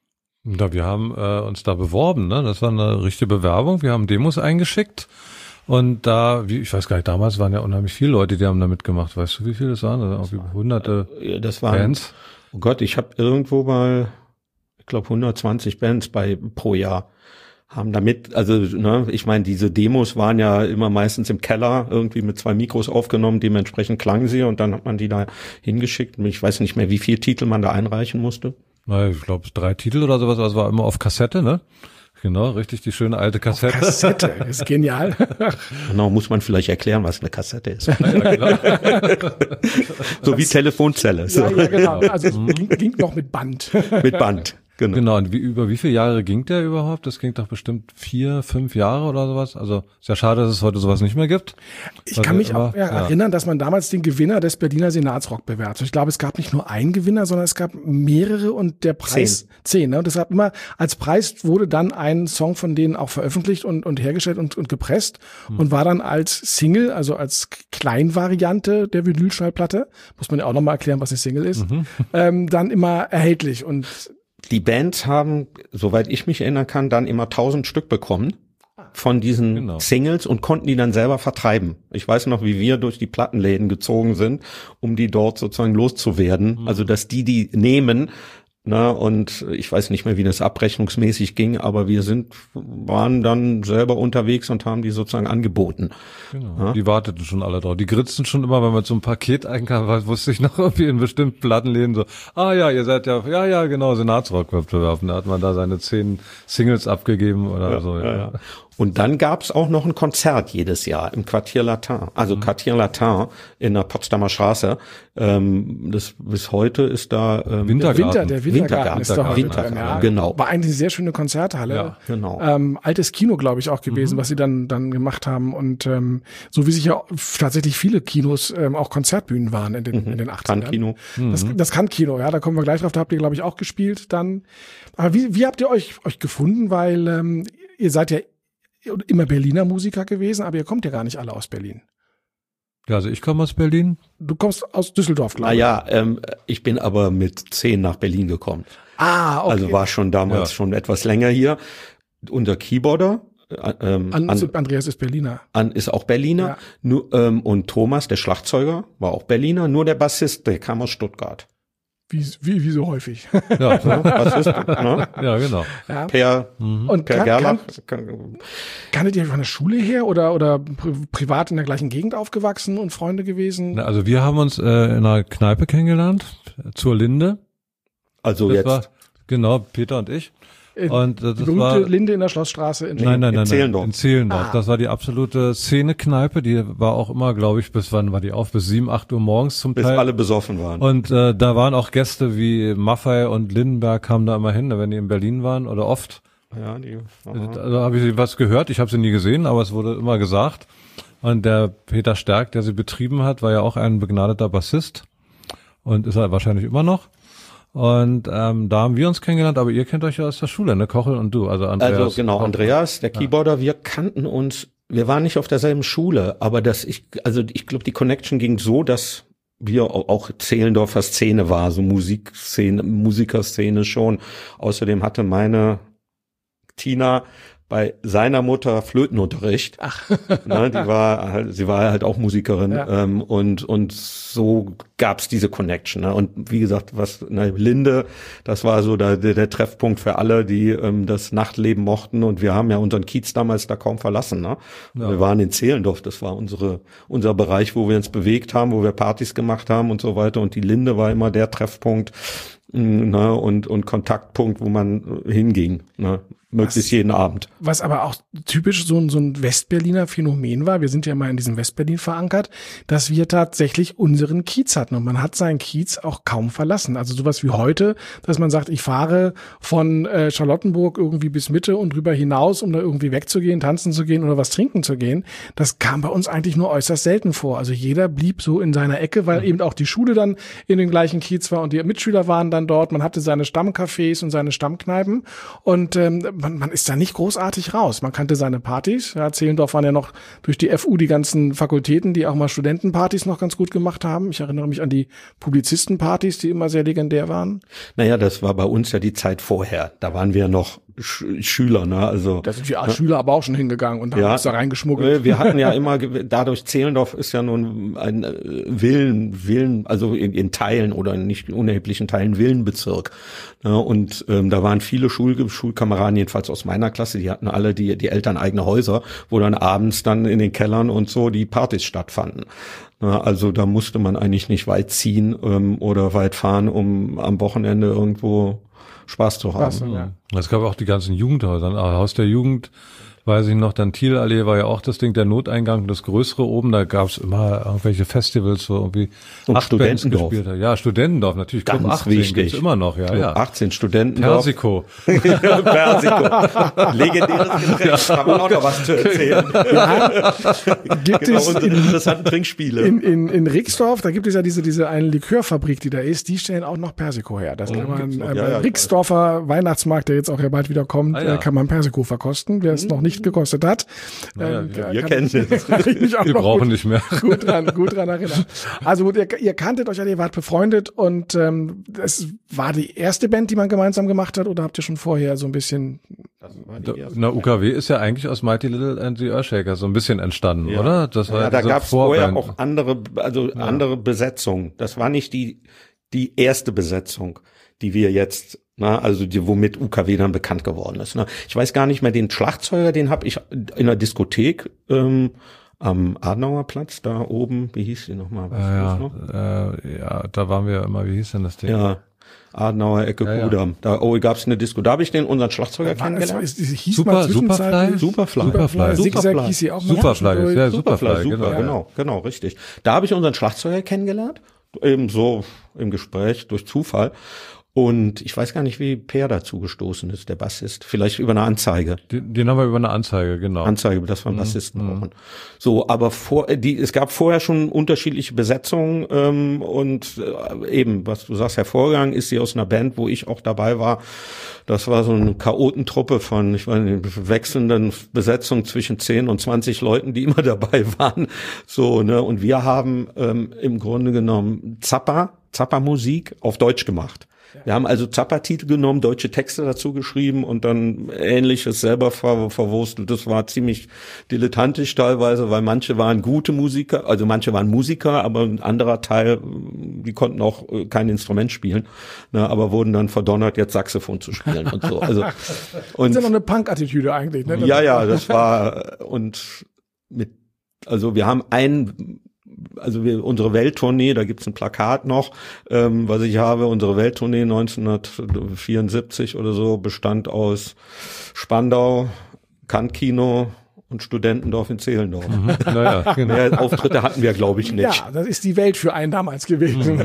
Ja, wir haben äh, uns da beworben, ne? Das war eine richtige Bewerbung. Wir haben Demos eingeschickt und da, wie ich weiß gar nicht, damals waren ja unheimlich viele Leute, die haben da mitgemacht. Weißt du, wie viele das waren? Also auch über hunderte Ja, das waren, Bands. oh Gott, ich habe irgendwo mal, ich glaube hundertzwanzig Bands bei pro Jahr haben damit, also ne, ich meine, diese Demos waren ja immer meistens im Keller irgendwie mit zwei Mikros aufgenommen, dementsprechend klangen sie und dann hat man die da hingeschickt. Ich weiß nicht mehr, wie viele Titel man da einreichen musste. Na, ich glaube drei Titel oder sowas, also war immer auf Kassette, ne? Genau, richtig, die schöne alte Kassette. Kassette, ist genial. Genau, muss man vielleicht erklären, was eine Kassette ist. Ja, klar. So wie Telefonzelle. So. Ja, ja, genau. Also es ging, ging noch mit Band. Mit Band. Genau. Genau, und wie, über wie viele Jahre ging der überhaupt? Das ging doch bestimmt vier, fünf Jahre oder sowas. Also ist ja schade, dass es heute sowas nicht mehr gibt. Ich kann mich aber, auch ja, ja. erinnern, dass man damals den Gewinner des Berliner Senatsrock bewertet. Ich glaube, es gab nicht nur einen Gewinner, sondern es gab mehrere und der Preis zehn. zehn ne? Und deshalb immer als Preis wurde dann ein Song von denen auch veröffentlicht und, und hergestellt und, und gepresst hm. und war dann als Single, also als Kleinvariante der Vinylschallplatte, muss man ja auch nochmal erklären, was eine Single ist, mhm. ähm, dann immer erhältlich. Und die Bands haben, soweit ich mich erinnern kann, dann immer tausend Stück bekommen von diesen genau. Singles und konnten die dann selber vertreiben. Ich weiß noch, wie wir durch die Plattenläden gezogen sind, um die dort sozusagen loszuwerden. Mhm. Also, dass die die nehmen, na, und ich weiß nicht mehr, wie das abrechnungsmäßig ging, aber wir sind, waren dann selber unterwegs und haben die sozusagen angeboten. Genau. Ja? Die warteten schon alle drauf. Die gritzten schon immer, wenn man so ein Paket einkam, wusste ich noch irgendwie in bestimmten Plattenläden so, ah ja, ihr seid ja, ja, ja, genau, Senatsrock-Wettbewerb. Da hat man da seine zehn Singles abgegeben oder ja, so. Ja. Ja, ja. Und dann gab's auch noch ein Konzert jedes Jahr im Quartier Latin, also mhm. Quartier Latin in der Potsdamer Straße. Ähm, das bis heute ist da ähm, Wintergarten. Winter, der Wintergarten, Wintergarten ist doch Wintergarten, ja, genau. War eigentlich eine sehr schöne Konzerthalle. Ja, genau. Ähm, altes Kino, glaube ich, auch gewesen, Mhm. was sie dann dann gemacht haben. Und ähm, so wie sich ja tatsächlich viele Kinos ähm, auch Konzertbühnen waren in den, Mhm. in den achtzigern. Kann-Kino. Das, das Kann-Kino, ja, da kommen wir gleich drauf. Da habt ihr, glaube ich, auch gespielt dann. Aber wie, wie habt ihr euch euch gefunden? Weil ähm, ihr seid ja immer Berliner Musiker gewesen, aber ihr kommt ja gar nicht alle aus Berlin. Ja, also ich komme aus Berlin. Du kommst aus Düsseldorf, glaube ich. Naja, ähm, ich bin aber mit zehn nach Berlin gekommen. Ah, okay. Also war schon damals Ja. schon etwas länger hier. Unser Keyboarder, äh, ähm, An, an, Andreas ist Berliner. an ist auch Berliner. Ja. Nur, ähm, und Thomas, der Schlagzeuger, war auch Berliner. Nur der Bassist, der kam aus Stuttgart. Wie, wie, wie so häufig. Ja, Ne? Bassist, ne? ja genau. Ja. Per, Und per kann, Gerlach. kann, kanntet ihr von der Schule her oder, oder pri privat in der gleichen Gegend aufgewachsen und Freunde gewesen? Na, Also wir haben uns äh, in einer Kneipe kennengelernt, zur Linde. Also Das jetzt. war, genau, Peter und ich. In, Und äh, die das berühmte war Linde in der Schlossstraße in Nein, nein, nein, nein, Zehlendorf. in Zehlendorf. Ah. Das war die absolute Szene-Kneipe. Die war auch immer, glaube ich, bis wann war die auf? Bis sieben, acht Uhr morgens zum Bis Teil. alle besoffen waren. Und äh, da waren auch Gäste wie Maffei und Lindenberg kamen da immer hin, wenn die in Berlin waren oder oft. Ja, die, Also habe ich was gehört. Ich habe sie nie gesehen, aber es wurde immer gesagt. Und der Peter Stärk, der sie betrieben hat, war ja auch ein begnadeter Bassist und ist er wahrscheinlich immer noch. Und ähm, da haben wir uns kennengelernt, aber ihr kennt euch ja aus der Schule, ne? Kochel und du, also Andreas. Also genau, Andreas, der Keyboarder, wir kannten uns, wir waren nicht auf derselben Schule, aber das ich, also ich glaube, die Connection ging so, dass wir auch Zehlendorfer Szene war, so Musikszene, Musikerszene schon. Außerdem hatte meine Tina bei seiner Mutter Flötenunterricht. Ach. Ne, die war halt, sie war halt auch Musikerin, Ja. ähm, und und so gab's diese Connection. Ne? Und wie gesagt, was ne, Linde, das war so der, der, der Treffpunkt für alle, die ähm, das Nachtleben mochten. Und wir haben ja unseren Kiez damals da kaum verlassen. Ne? Ja. Wir waren in Zehlendorf, das war unsere unser Bereich, wo wir uns bewegt haben, wo wir Partys gemacht haben und so weiter. Und die Linde war immer der Treffpunkt, ne, und und Kontaktpunkt, wo man hinging, ne, möglichst Was? jeden Abend. Was aber auch typisch so ein, so ein Westberliner Phänomen war, wir sind ja mal in diesem Westberlin verankert, dass wir tatsächlich unseren Kiez hatten und man hat seinen Kiez auch kaum verlassen. Also sowas wie heute, dass man sagt, ich fahre von äh, Charlottenburg irgendwie bis Mitte und drüber hinaus, um da irgendwie wegzugehen, tanzen zu gehen oder was trinken zu gehen. Das kam bei uns eigentlich nur äußerst selten vor. Also jeder blieb so in seiner Ecke, weil eben auch die Schule dann in dem gleichen Kiez war und die Mitschüler waren dann dort. Man hatte seine Stammcafés und seine Stammkneipen und ähm, man, man ist da nicht großartig raus. Man kannte seine Partys. Ja, Zehlendorf waren ja noch durch die F U die ganzen Fakultäten, die auch mal Studentenpartys noch ganz gut gemacht haben. Ich erinnere mich an die Publizistenpartys, die immer sehr legendär waren. Naja, das war bei uns ja die Zeit vorher. Da waren wir noch Sch- Schüler, ne? Also da sind die ja, Schüler aber auch schon hingegangen und haben ja, uns da reingeschmuggelt. Wir hatten ja immer, dadurch Zehlendorf ist ja nun ein Villen, Villen, also in, in Teilen oder in nicht unerheblichen Teilen Villenbezirk. Ja, und ähm, da waren viele Schul- Schulkameraden, jedenfalls aus meiner Klasse, die hatten alle die, die Eltern eigene Häuser, wo dann abends dann in den Kellern und so die Partys stattfanden. Ja, also da musste man eigentlich nicht weit ziehen ähm, oder weit fahren, um am Wochenende irgendwo Spaß zu haben. Spaß, ja. Es gab auch die ganzen Jugendhäuser. Haus der Jugend, weiß ich noch, dann Thielallee war ja auch das Ding, der Noteingang, das größere oben, da gab es immer irgendwelche Festivals, wo irgendwie und acht Bands Studentendorf. gespielt haben. Ja, Studentendorf, natürlich. Ganz Club achtzehn wichtig. gibt's immer noch, ja, ja. achtzehn Studentendorf. Persiko. Persiko. Legendäres Getränk. Kann man auch noch was zu erzählen. Ja, gibt Genau, es unsere in, interessanten Trinkspiele. in, in, in Rixdorf, da gibt es ja diese, diese eine Likörfabrik, die da ist, die stellen auch noch Persiko her. Das Oh, kann man, gibt's noch. äh, Ja, ja, Rixdorfer Weihnachtsmarkt, der jetzt auch ja bald wieder kommt, Ah, ja. äh, kann man Persiko verkosten, wer es noch nicht gekostet hat. Naja, Ähm, wir- da wir kann kennen ich- es. kann ich mich auch Wir noch brauchen gut, nicht mehr. gut dran, gut dran erinnern. Also gut, ihr, ihr kanntet euch alle, ihr wart befreundet und ähm, es war die erste Band, die man gemeinsam gemacht hat, oder habt ihr schon vorher so ein bisschen? Das war die erste. Na, U K W ist ja eigentlich aus Mighty Little and the Earthshakers so ein bisschen entstanden, Ja. oder? Das war Ja, da diese gab es vorher Vorband. auch andere, also andere Besetzungen. Das war nicht die die erste Besetzung, die wir jetzt, na, also die, womit U K W dann bekannt geworden ist. Ne? Ich weiß gar nicht mehr, den Schlagzeuger, den habe ich in der Diskothek ähm, am Adenauerplatz da oben. Wie hieß die nochmal? Weißt du Ja, das noch? ja, äh, ja, da waren wir ja immer, wie hieß denn das Ding? Ja. Adenauer Ecke Ja, ja. Kudamm. Da oh, gab's eine Disco. Da habe ich den unseren Schlagzeuger War, es, kennengelernt. es, es hieß Super- mal zwischenzeitlich- Superfly. Superfly. Zigzag Superfly. hieß sie auch mal Superfly, zwischendurch. ja, Superfly, Superfly, super, genau. genau, genau, richtig. Da habe ich unseren Schlagzeuger kennengelernt, eben so im Gespräch durch Zufall. Und ich weiß gar nicht, wie Per dazu gestoßen ist, der Bassist. Vielleicht über eine Anzeige. Den, den haben wir über eine Anzeige, genau. Anzeige, dass wir einen Bassisten brauchen. So, aber vor, die, es gab vorher schon unterschiedliche Besetzungen ähm, und äh, eben, was du sagst, hervorgegangen ist sie aus einer Band, wo ich auch dabei war. Das war so eine Chaotentruppe von, ich weiß nicht, wechselnden Besetzungen zwischen zehn und zwanzig Leuten, die immer dabei waren. So, ne, und wir haben ähm, im Grunde genommen Zappa, Zappa-Musik auf Deutsch gemacht. Wir haben also Zappa-Titel genommen, deutsche Texte dazu geschrieben und dann Ähnliches selber ver verwurstelt. Das war ziemlich dilettantisch teilweise, weil manche waren gute Musiker, also manche waren Musiker, aber ein anderer Teil, die konnten auch kein Instrument spielen, ne, aber wurden dann verdonnert, jetzt Saxophon zu spielen und so. Also Das und ist ja noch eine Punk-Attitüde eigentlich, ne? ja, ja, das war und mit, also wir haben ein Also wir, unsere Welttournee, da gibt's ein Plakat noch, ähm, was ich habe. Unsere Welttournee neunzehnhundertvierundsiebzig oder so bestand aus Spandau, Kantkino und Studentendorf in Zehlendorf. Mhm. Naja, genau. Mehr Auftritte hatten wir, glaube ich, nicht. Ja, das ist die Welt für einen damals gewesen.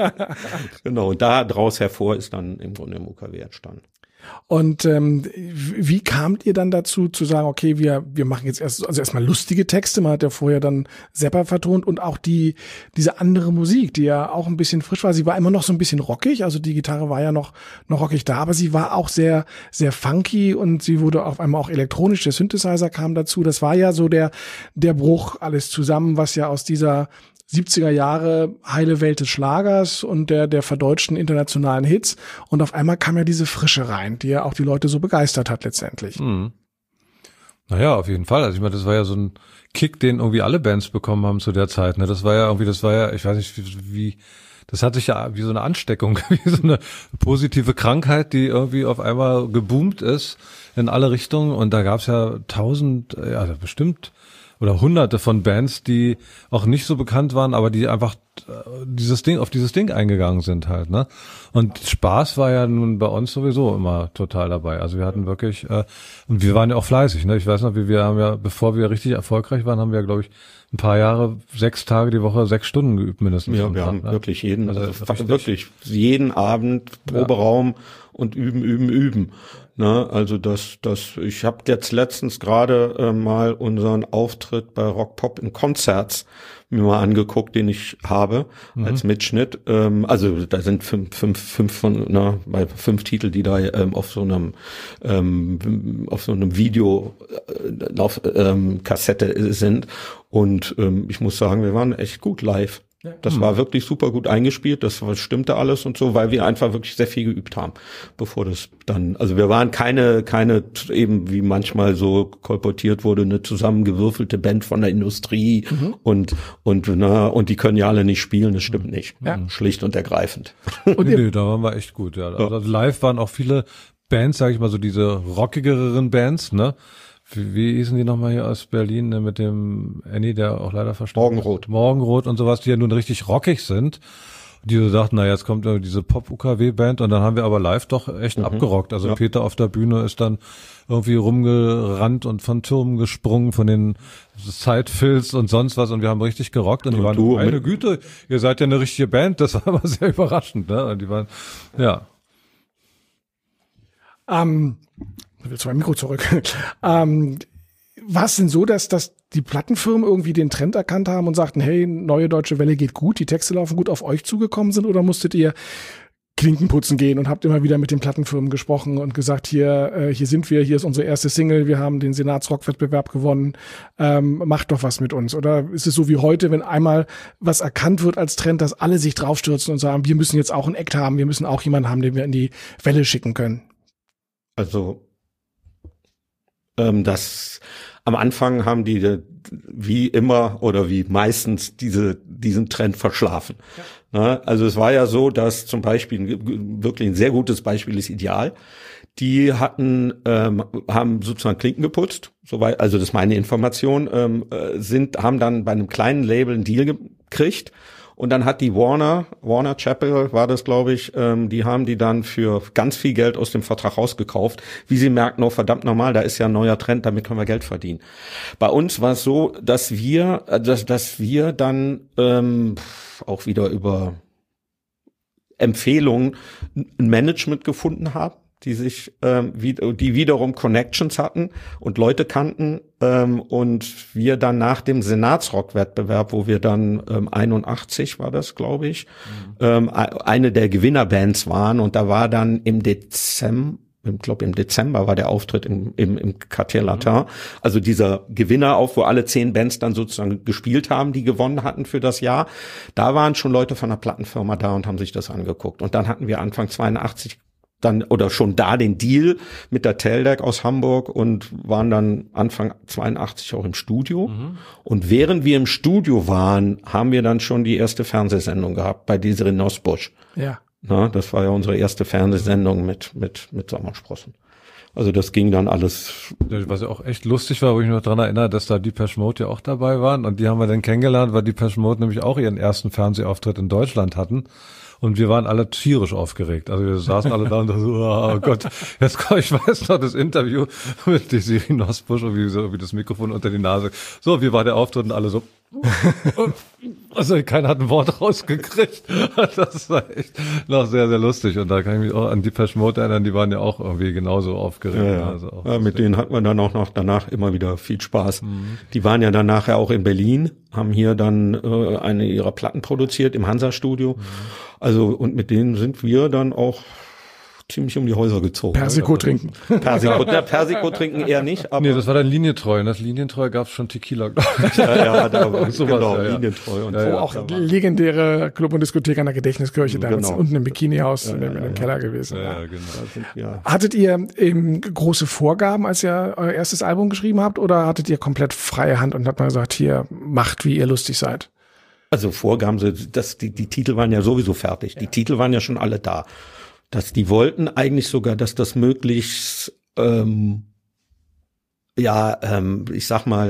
Genau, und da draus hervor ist dann im Grunde im U K W entstanden. Und ähm, wie kamt ihr dann dazu, zu sagen, okay, wir wir machen jetzt erst also erstmal lustige Texte, man hat ja vorher dann Zappa vertont und auch die diese andere Musik, die ja auch ein bisschen frisch war, sie war immer noch so ein bisschen rockig, also die Gitarre war ja noch noch rockig da, aber sie war auch sehr sehr funky und sie wurde auf einmal auch elektronisch, der Synthesizer kam dazu, das war ja so der der Bruch alles zusammen, was ja aus dieser siebziger Jahre heile Welt des Schlagers und der der verdeutschten internationalen Hits und auf einmal kam ja diese Frische rein, die ja auch die Leute so begeistert hat letztendlich. Mhm. Naja, auf jeden Fall. Also ich meine, das war ja so ein Kick, den irgendwie alle Bands bekommen haben zu der Zeit. Ne? Das war ja irgendwie, das war ja, ich weiß nicht, wie, wie das hat sich ja wie so eine Ansteckung, wie so eine positive Krankheit, die irgendwie auf einmal geboomt ist in alle Richtungen. Und da gab's ja tausend, ja bestimmt oder hunderte von Bands, die auch nicht so bekannt waren, aber die einfach dieses Ding, auf dieses Ding eingegangen sind halt, ne? Und Spaß war ja nun bei uns sowieso immer total dabei. Also wir hatten wirklich, äh, und wir waren ja auch fleißig, ne? Ich weiß noch, wie wir haben ja, bevor wir richtig erfolgreich waren, haben wir, glaube ich, ein paar Jahre, sechs Tage die Woche, sechs Stunden geübt mindestens. Ja, am wir Tag, haben ne? wirklich jeden, Also also richtig. wirklich jeden Abend Proberaum und üben, üben, üben. Ne? Also das, das, ich habe jetzt letztens gerade äh, mal unseren Auftritt bei Rock Pop in Konzerts mir mal angeguckt, den ich habe mhm. als Mitschnitt. Ähm, also da sind fünf, fünf, fünf von, na, bei fünf Titel, die da ähm, auf so einem ähm, auf so einem Video äh, auf ähm, Kassette sind. Und ähm, ich muss sagen, wir waren echt gut live. Ja. Das mhm. war wirklich super gut eingespielt, das stimmte alles und so, weil wir einfach wirklich sehr viel geübt haben, bevor das dann, also wir waren keine, keine eben wie manchmal so kolportiert wurde, eine zusammengewürfelte Band von der Industrie mhm. und und na, und die können ja alle nicht spielen, das stimmt nicht, ja. schlicht und ergreifend. Und nee, nee, da waren wir echt gut, ja. Also live waren auch viele Bands, sag ich mal so, diese rockigeren Bands, ne? Wie, wie hießen die nochmal hier aus Berlin, ne, mit dem Annie, der auch leider verstorben ist? Morgenrot. Morgenrot und sowas, die ja nun richtig rockig sind. Die so dachten, na jetzt kommt diese Pop-U K W-Band und dann haben wir aber live doch echt mhm. abgerockt. Also ja. Peter auf der Bühne ist dann irgendwie rumgerannt und von Türmen gesprungen, von den Sidefills und sonst was und wir haben richtig gerockt und, und die waren, du, meine Güte, ihr seid ja eine richtige Band, das war aber sehr überraschend, ne? Und die waren, ja. Ähm, ich will zu meinem Mikro zurück. ähm, war es denn so, dass, dass die Plattenfirmen irgendwie den Trend erkannt haben und sagten, hey, Neue Deutsche Welle geht gut, die Texte laufen gut, auf euch zugekommen sind, oder musstet ihr Klinken putzen gehen und habt immer wieder mit den Plattenfirmen gesprochen und gesagt, hier, äh, hier sind wir, hier ist unsere erste Single, wir haben den Senatsrock-Wettbewerb gewonnen, ähm, macht doch was mit uns? Oder ist es so wie heute, wenn einmal was erkannt wird als Trend, dass alle sich draufstürzen und sagen, wir müssen jetzt auch einen Act haben, wir müssen auch jemanden haben, den wir in die Welle schicken können? Also ähm, das am Anfang haben die wie immer oder wie meistens diese diesen Trend verschlafen. Ja. Ne? Also es war ja so, dass zum Beispiel wirklich ein sehr gutes Beispiel ist Ideal. Die hatten ähm, haben sozusagen Klinken geputzt, soweit, also das ist meine Information, ähm, sind haben dann bei einem kleinen Label einen Deal gekriegt. Und dann hat die Warner, Warner Chappell war das, glaube ich, ähm, die haben die dann für ganz viel Geld aus dem Vertrag rausgekauft. Wie sie merken, oh verdammt normal, da ist ja ein neuer Trend, damit können wir Geld verdienen. Bei uns war es so, dass wir, dass, dass wir dann ähm, auch wieder über Empfehlungen ein Management gefunden haben, die sich, ähm, wie, die wiederum Connections hatten und Leute kannten, ähm, und wir dann nach dem Senatsrock-Wettbewerb, wo wir dann ähm, einundachtzig war das, glaube ich, mhm. ähm, eine der Gewinnerbands waren, und da war dann im Dezember, ich glaube im Dezember war der Auftritt im, im, im Quartier Latin, mhm. also dieser Gewinner auf, wo alle zehn Bands dann sozusagen gespielt haben, die gewonnen hatten für das Jahr. Da waren schon Leute von der Plattenfirma da und haben sich das angeguckt. Und dann hatten wir Anfang zweiundachtzig dann oder schon da den Deal mit der Teldec aus Hamburg und waren dann Anfang zweiundachtzig auch im Studio. Mhm. Und während wir im Studio waren, haben wir dann schon die erste Fernsehsendung gehabt bei Desiree Nosbusch. Ja. Na, das war ja unsere erste Fernsehsendung mit mit mit Sommersprossen. Also das ging dann alles. Was ja auch echt lustig war, wo ich mich noch dran erinnere, dass da Depeche Mode ja auch dabei waren, und die haben wir dann kennengelernt, weil Depeche Mode nämlich auch ihren ersten Fernsehauftritt in Deutschland hatten. Und wir waren alle tierisch aufgeregt. Also wir saßen alle da und so, oh Gott, jetzt komm, ich weiß noch das Interview mit Desiree Nosbusch, und wie, so, wie das Mikrofon unter die Nase. So, wie war der Auftritt? Und alle so, also keiner hat ein Wort rausgekriegt. Das war echt noch sehr, sehr lustig. Und da kann ich mich auch an Depeche Mode erinnern, die waren ja auch irgendwie genauso aufgeregt. Ja, ja. Also auch ja, mit denen hat man dann auch noch danach immer wieder viel Spaß. Mhm. Die waren ja dann nachher auch in Berlin, haben hier dann äh, eine ihrer Platten produziert im Hansa-Studio. Mhm. Also, und mit denen sind wir dann auch ziemlich um die Häuser gezogen. Persiko trinken. Persiko, ja, Persiko trinken eher nicht. Aber nee, das war dann Linientreu. Und das Linientreu gab es schon Tequila, glaube ich. Ja, ja, da war sowas, genau, ja, ja. Linientreu. Und ja, ja, auch legendäre Club und Diskothek an der Gedächtniskirche, da genau. unten im Bikinihaus ja, in dem, ja, in dem ja. Keller gewesen. Ja, ja, genau. Sind, ja. Hattet ihr ähm, große Vorgaben, als ihr euer erstes Album geschrieben habt, oder hattet ihr komplett freie Hand und habt mal gesagt, hier, macht, wie ihr lustig seid? Also Vorgaben, das, die, die Titel waren ja sowieso fertig. Ja. Die Titel waren ja schon alle da. Dass die wollten eigentlich sogar, dass das möglichst, ähm, ja, ähm, ich sag mal,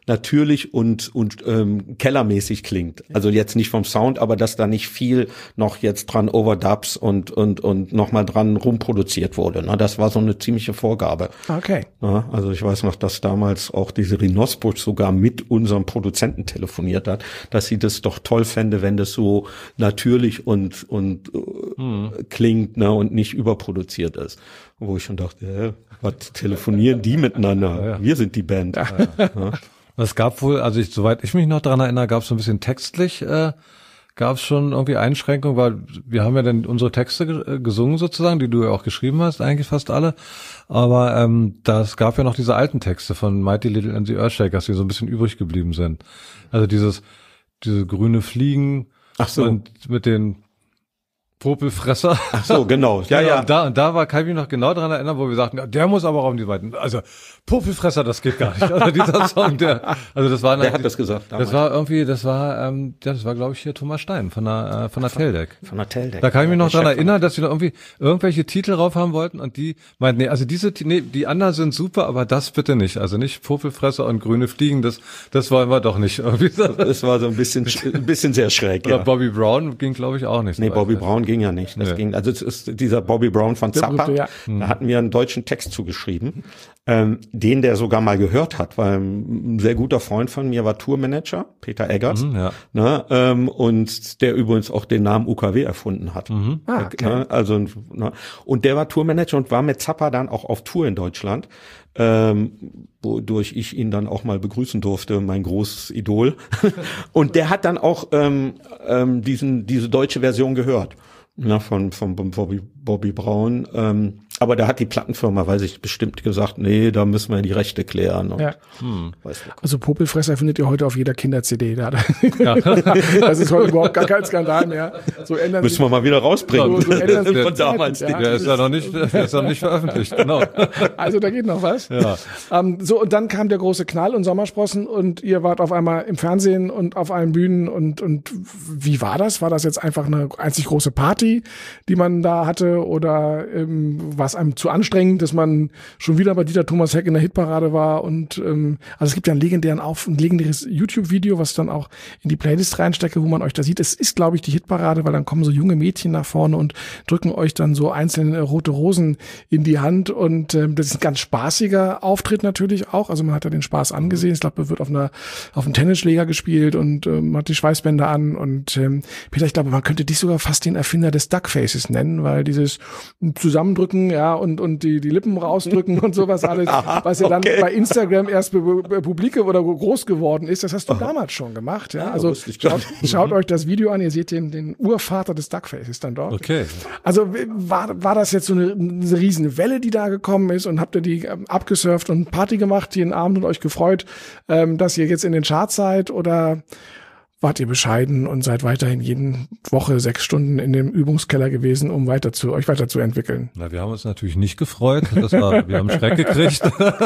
natürlich und und ähm, kellermäßig klingt. Also jetzt nicht vom Sound, aber dass da nicht viel noch jetzt dran Overdubs und und und nochmal dran rumproduziert wurde. Ne? Das war so eine ziemliche Vorgabe. Okay. Ne? Also ich weiß noch, dass damals auch diese Rhinosbusch sogar mit unserem Produzenten telefoniert hat, dass sie das doch toll fände, wenn das so natürlich und und hm. äh, klingt, ne, und nicht überproduziert ist. Wo ich schon dachte, hä, was telefonieren die miteinander? Ja, ja. Wir sind die Band. Ja, ja. Ja. Es gab wohl, also ich, soweit ich mich noch daran erinnere, gab es so ein bisschen textlich, äh, gab es schon irgendwie Einschränkungen, weil wir haben ja dann unsere Texte ge- gesungen sozusagen, die du ja auch geschrieben hast, eigentlich fast alle. Aber ähm, das gab ja noch diese alten Texte von Mighty Little and the Earthshakers, die so ein bisschen übrig geblieben sind. Also dieses, diese grüne Fliegen. Ach so. Und mit den Popelfresser. Ach so, genau. Ja, ja. Und da, und da war, kann ich mich noch genau daran erinnern, wo wir sagten, ja, der muss aber auch um die beiden, also Popelfresser, das geht gar nicht. Also dieser Song, der, also das war, wer hat das gesagt? Damals? Das war irgendwie, das war, ähm, ja, das war, glaube ich, hier Thomas Stein von der, äh, von der Teldec. Von der Teldec. Da kann ich mich noch dran erinnern, dass wir da irgendwie irgendwelche Titel drauf haben wollten und die meinten, nee, also diese, nee, die anderen sind super, aber das bitte nicht. Also nicht Popelfresser und grüne Fliegen, das, das wollen wir doch nicht. Irgendwie. Das war so ein bisschen, ein bisschen sehr schräg. Oder ja. Bobby Brown ging, glaube ich, auch nicht. Nee, so Bobby Brown ging ja nicht. Das nee. ging, also es ist dieser Bobby Brown von Zappa, ja. Da hatten wir einen deutschen Text zugeschrieben, ähm, den der sogar mal gehört hat, weil ein sehr guter Freund von mir war Tourmanager, Peter Eggers, mhm, ja. ne, ähm, und der übrigens auch den Namen U K W erfunden hat. Mhm. Ah, okay. ne, also, ne, und der war Tourmanager und war mit Zappa dann auch auf Tour in Deutschland, ähm, wodurch ich ihn dann auch mal begrüßen durfte, mein großes Idol. Und der hat dann auch ähm, ähm, diesen diese deutsche Version gehört. Na, von, von Bobby, Bobby Brown. Ähm, aber da hat die Plattenfirma, weiß ich, bestimmt gesagt, nee, da müssen wir die Rechte klären. Und, ja. hm. Also Popelfresser findet ihr heute auf jeder Kinder-C D. Da. Ja. Das ist heute überhaupt gar kein Skandal mehr. So ändern müssen wir mal wieder rausbringen. So, so ändern sich von damals. Ja. Der ist ja noch nicht, der ist noch nicht veröffentlicht, genau. Also da geht noch was. Ja. Ähm, so, und dann kam der große Knall und Sommersprossen und ihr wart auf einmal im Fernsehen und auf allen Bühnen und, und wie war das? War das jetzt einfach eine einzig große Party, die man da hatte, oder ähm, war es einem zu anstrengend, dass man schon wieder bei Dieter Thomas Heck in der Hitparade war? Und ähm, also es gibt ja einen legendären Auf, ein legendäres YouTube-Video, was ich dann auch in die Playlist reinstecke, wo man euch da sieht. Es ist, glaube ich, die Hitparade, weil dann kommen so junge Mädchen nach vorne und drücken euch dann so einzelne rote Rosen in die Hand, und ähm, das ist ein ganz spaßiger Auftritt natürlich auch. Also man hat ja den Spaß angesehen. Ich glaube, er wird auf einer auf einem Tennisschläger gespielt und ähm, hat die Schweißbänder an. Und ähm, Peter, ich glaube, man könnte dich sogar fast den Erfinder des Duckfaces nennen, weil dieses Zusammendrücken, ja, und und die die Lippen rausdrücken und sowas alles, was ja dann okay. bei Instagram erst publik oder groß geworden ist, das hast du oh. damals schon gemacht, ja. Also schaut, schaut euch das Video an, ihr seht den den Urvater des Duckfaces dann dort. Okay. Also war war das jetzt so eine, eine riesen Welle, die da gekommen ist, und habt ihr die ähm, abgesurft und Party gemacht jeden Abend und euch gefreut, ähm, dass ihr jetzt in den Charts seid, oder wart ihr bescheiden und seid weiterhin jede Woche sechs Stunden in dem Übungskeller gewesen, um weiter zu euch weiterzuentwickeln? Na, wir haben uns natürlich nicht gefreut. Das war, wir haben Schreck gekriegt.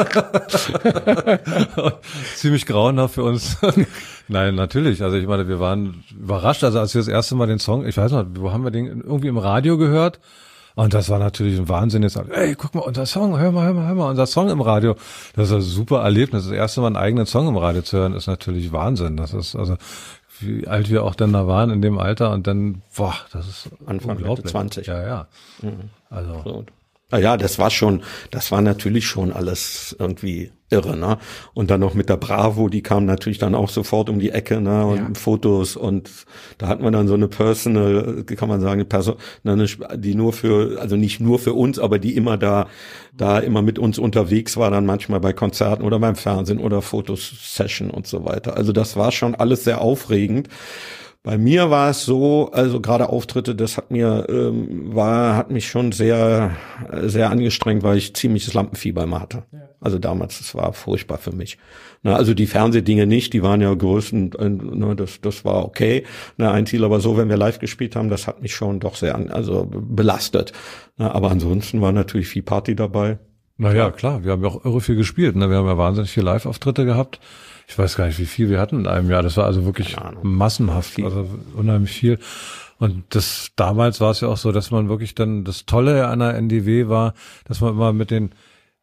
Ziemlich grauenhaft für uns. Nein, natürlich. Also ich meine, wir waren überrascht. Also als wir das erste Mal den Song, ich weiß noch, wo haben wir den irgendwie im Radio gehört? Und das war natürlich ein Wahnsinn. Jetzt, ey, guck mal, unser Song, hör mal, hör mal, hör mal, unser Song im Radio. Das ist ein super Erlebnis. Das erste Mal einen eigenen Song im Radio zu hören, ist natürlich Wahnsinn. Das ist, also, wie alt wir auch dann da waren in dem Alter, und dann, boah, das ist Anfang Mitte zwanzig. Ja, ja. Mhm. Also. So. Ah ja, das war schon, das war natürlich schon alles irgendwie irre, ne? Und dann noch mit der Bravo, die kam natürlich dann auch sofort um die Ecke, ne? Und ja. Fotos, und da hatten wir dann so eine Personal, kann man sagen, eine Person, eine, die nur für, also nicht nur für uns, aber die immer da, da immer mit uns unterwegs war, dann manchmal bei Konzerten oder beim Fernsehen oder Fotosession und so weiter. Also das war schon alles sehr aufregend. Bei mir war es so, also gerade Auftritte, das hat mir ähm, war hat mich schon sehr sehr angestrengt, weil ich ziemliches Lampenfieber immer hatte. Also damals, das war furchtbar für mich. Na, also die Fernsehdinge nicht, die waren ja größten, äh, ne, das das war okay. Na, ein Ziel, aber so, wenn wir live gespielt haben, das hat mich schon doch sehr an, also belastet. Na, aber ansonsten war natürlich viel Party dabei. Naja, klar, wir haben ja auch irre viel gespielt, ne? Wir haben ja wahnsinnig viele Live-Auftritte gehabt. Ich weiß gar nicht, wie viel wir hatten in einem Jahr. Das war also wirklich massenhaft, also unheimlich viel. Und das damals war es ja auch so, dass man wirklich dann, das Tolle an der N D W war, dass man immer mit den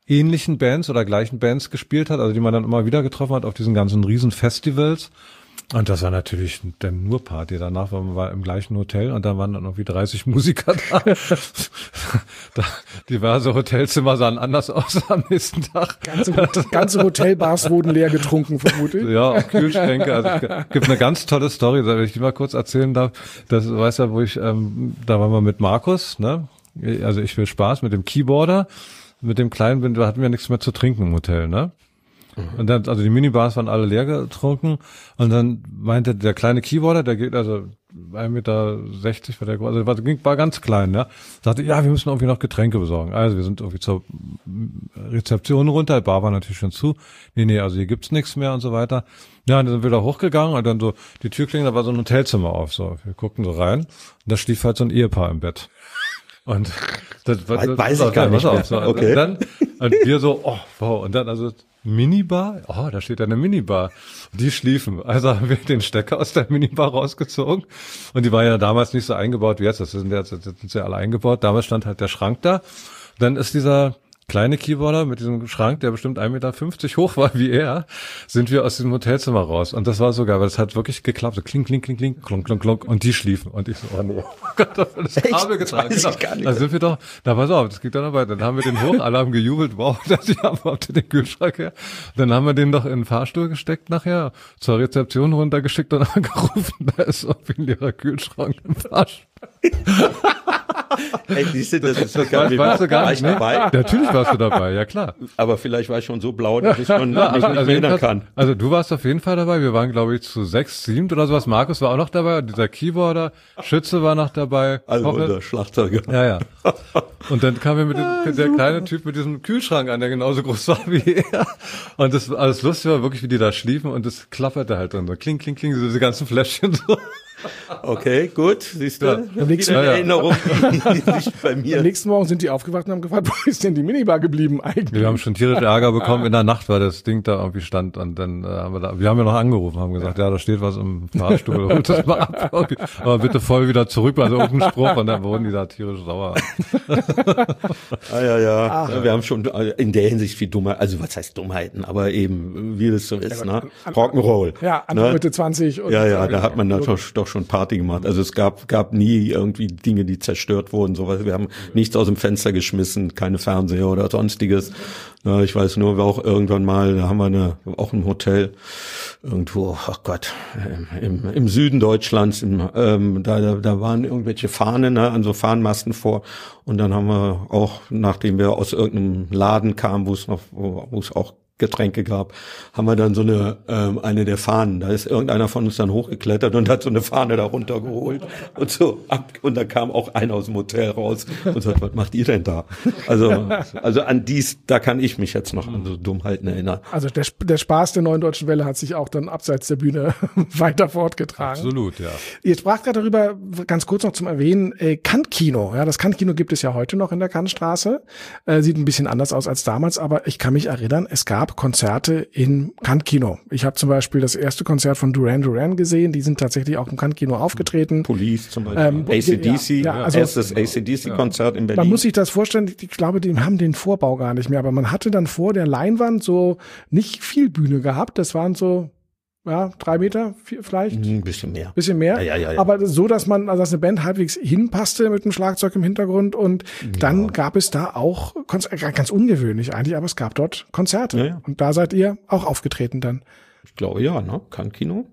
ähnlichen Bands oder gleichen Bands gespielt hat, also die man dann immer wieder getroffen hat auf diesen ganzen riesen Festivals. Und das war natürlich dann nur Party. Danach waren wir im gleichen Hotel und da waren dann irgendwie dreißig Musiker da. da diverse Hotelzimmer sahen anders aus am nächsten Tag. Ganze, ganze Hotelbars wurden leer getrunken, vermute ich. Ja, auch Kühlschränke. Also es gibt eine ganz tolle Story, wenn ich die mal kurz erzählen darf. Das weiß ja, wo ich, ähm, da waren wir mit Markus, ne? Also ich will Spaß mit dem Keyboarder. Mit dem Kleinen, da hatten wir nichts mehr zu trinken im Hotel, ne? Und dann, also die Minibars waren alle leer getrunken und dann meinte der kleine Keyboarder, der geht also ein Meter sechzig war der, also war, war ganz klein, ja, sagte, ja, wir müssen irgendwie noch Getränke besorgen. Also wir sind irgendwie zur Rezeption runter, die Bar war natürlich schon zu. Nee, nee, also hier gibt's nichts mehr und so weiter. Ja, und dann sind wir da hochgegangen und dann so, die Tür klingelt, da war so ein Hotelzimmer auf, so. Wir guckten so rein und da schlief halt so ein Ehepaar im Bett. Und das, das, das weiß ich gar nicht mehr. So. Okay. Und dann, und wir so, oh, wow, und dann also, Minibar? Oh, da steht eine Minibar. Die schliefen. Also haben wir den Stecker aus der Minibar rausgezogen. Und die war ja damals nicht so eingebaut wie jetzt. Das sind jetzt, jetzt sind sie alle eingebaut. Damals stand halt der Schrank da. Dann ist dieser kleine Keyboarder mit diesem Schrank, der bestimmt ein Meter fünfzig hoch war wie er, sind wir aus diesem Hotelzimmer raus. Und das war sogar, weil es hat wirklich geklappt. So kling, kling, kling, kling, klunk, klunk, klunk. Und die schliefen. Und ich so, oh nee, oh Gott, das Kabel getragen. Weiß ich gar nicht. Da sind wir doch, da pass auf, das geht dann dabei. Dann haben wir den hoch, alle haben gejubelt, wow, dass ich habe den Kühlschrank her. Dann haben wir den doch in den Fahrstuhl gesteckt nachher, zur Rezeption runtergeschickt und angerufen, da ist irgendwie ein leerer Kühlschrank im Fahrstuhl. Ey, siehst du, das ist das war, warst du gar nicht, ne? dabei. Natürlich warst du dabei, ja klar. Aber vielleicht war ich schon so blau, dass ich schon Ja, mich also, nicht also, mehr erinnern kann. also du warst auf jeden Fall dabei. Wir waren, glaube ich, zu sechs, sieben oder sowas. Markus war auch noch dabei. Und dieser Keyboarder, Schütze war noch dabei. Also Hoffe- unser Schlagzeuger. Ja, ja. Und dann kam wir mit dem, der kleine Typ mit diesem Kühlschrank an, der genauso groß war wie er. Und das alles lustig war wirklich, wie die da schliefen und das klapperte halt dann so. Kling, kling, kling, diese ganzen Fläschchen so. Okay, gut, siehst du? Ja. Wieder nächsten- eine Ja, ja. Erinnerung, die nicht bei Am mir. nächsten Morgen sind die aufgewacht und haben gefragt, wo ist denn die Minibar geblieben eigentlich? Wir haben schon tierisch Ärger bekommen in der Nacht, weil das Ding da irgendwie stand und dann äh, haben wir da, wir haben ja noch angerufen, haben gesagt, ja, da steht was im Fahrstuhl, holt das mal ab. Okay. Aber bitte voll wieder zurück, also irgendein Spruch und dann wurden die da tierisch sauer. Ah, ja, ja. ja. Wir haben schon in der Hinsicht viel Dummheit, also was heißt Dummheiten, aber eben, wie das so ist, ne? Rock'n'Roll. Ja, Anfang ne? Mitte zwanzig. Und Ja, ja, da hat man dann doch, doch schon Party gemacht. Also es gab gab nie irgendwie Dinge, die zerstört wurden. Sowas. Wir haben nichts aus dem Fenster geschmissen, keine Fernseher oder sonstiges. Na, ich weiß nur, wir auch irgendwann mal, da haben wir eine, auch ein Hotel irgendwo, ach Gott, im, im Süden Deutschlands, im, ähm, da, da, da waren irgendwelche Fahnen, ne, an so Fahnenmasten vor. Und dann haben wir auch, nachdem wir aus irgendeinem Laden kamen, wo es noch, wo, wo es auch Getränke gab, haben wir dann so eine ähm, eine der Fahnen. Da ist irgendeiner von uns dann hochgeklettert und hat so eine Fahne da runtergeholt und so ab, und da kam auch einer aus dem Hotel raus und sagt, was macht ihr denn da? Also also an dies, da kann ich mich jetzt noch an so Dummheiten erinnern. Also der, der Spaß der Neuen Deutschen Welle hat sich auch dann abseits der Bühne weiter fortgetragen. Absolut, ja. Ihr sprach gerade darüber, ganz kurz noch zum Erwähnen, äh, Kant-Kino. Ja, das Kant-Kino gibt es ja heute noch in der Kantstraße. Äh, sieht ein bisschen anders aus als damals, aber ich kann mich erinnern, es gab Konzerte im Kant-Kino. Ich habe zum Beispiel das erste Konzert von Duran Duran gesehen. Die sind tatsächlich auch im Kant-Kino aufgetreten. Police zum Beispiel. Ähm, A C D C, ja, ja, also- erstes A C D C-Konzert in Berlin. Man muss sich das vorstellen, ich glaube, die haben den Vorbau gar nicht mehr, aber man hatte dann vor der Leinwand so nicht viel Bühne gehabt. Das waren so, ja, drei Meter vier, vielleicht. ein bisschen mehr. Bisschen mehr, Ja, ja, ja, ja. aber so, dass man, also dass eine Band halbwegs hinpasste mit dem Schlagzeug im Hintergrund und dann gab es da auch, Konzer- ganz ungewöhnlich eigentlich, aber es gab dort Konzerte Ja, ja. und da seid ihr auch aufgetreten dann. Ich glaube ja, ne? Kant-Kino.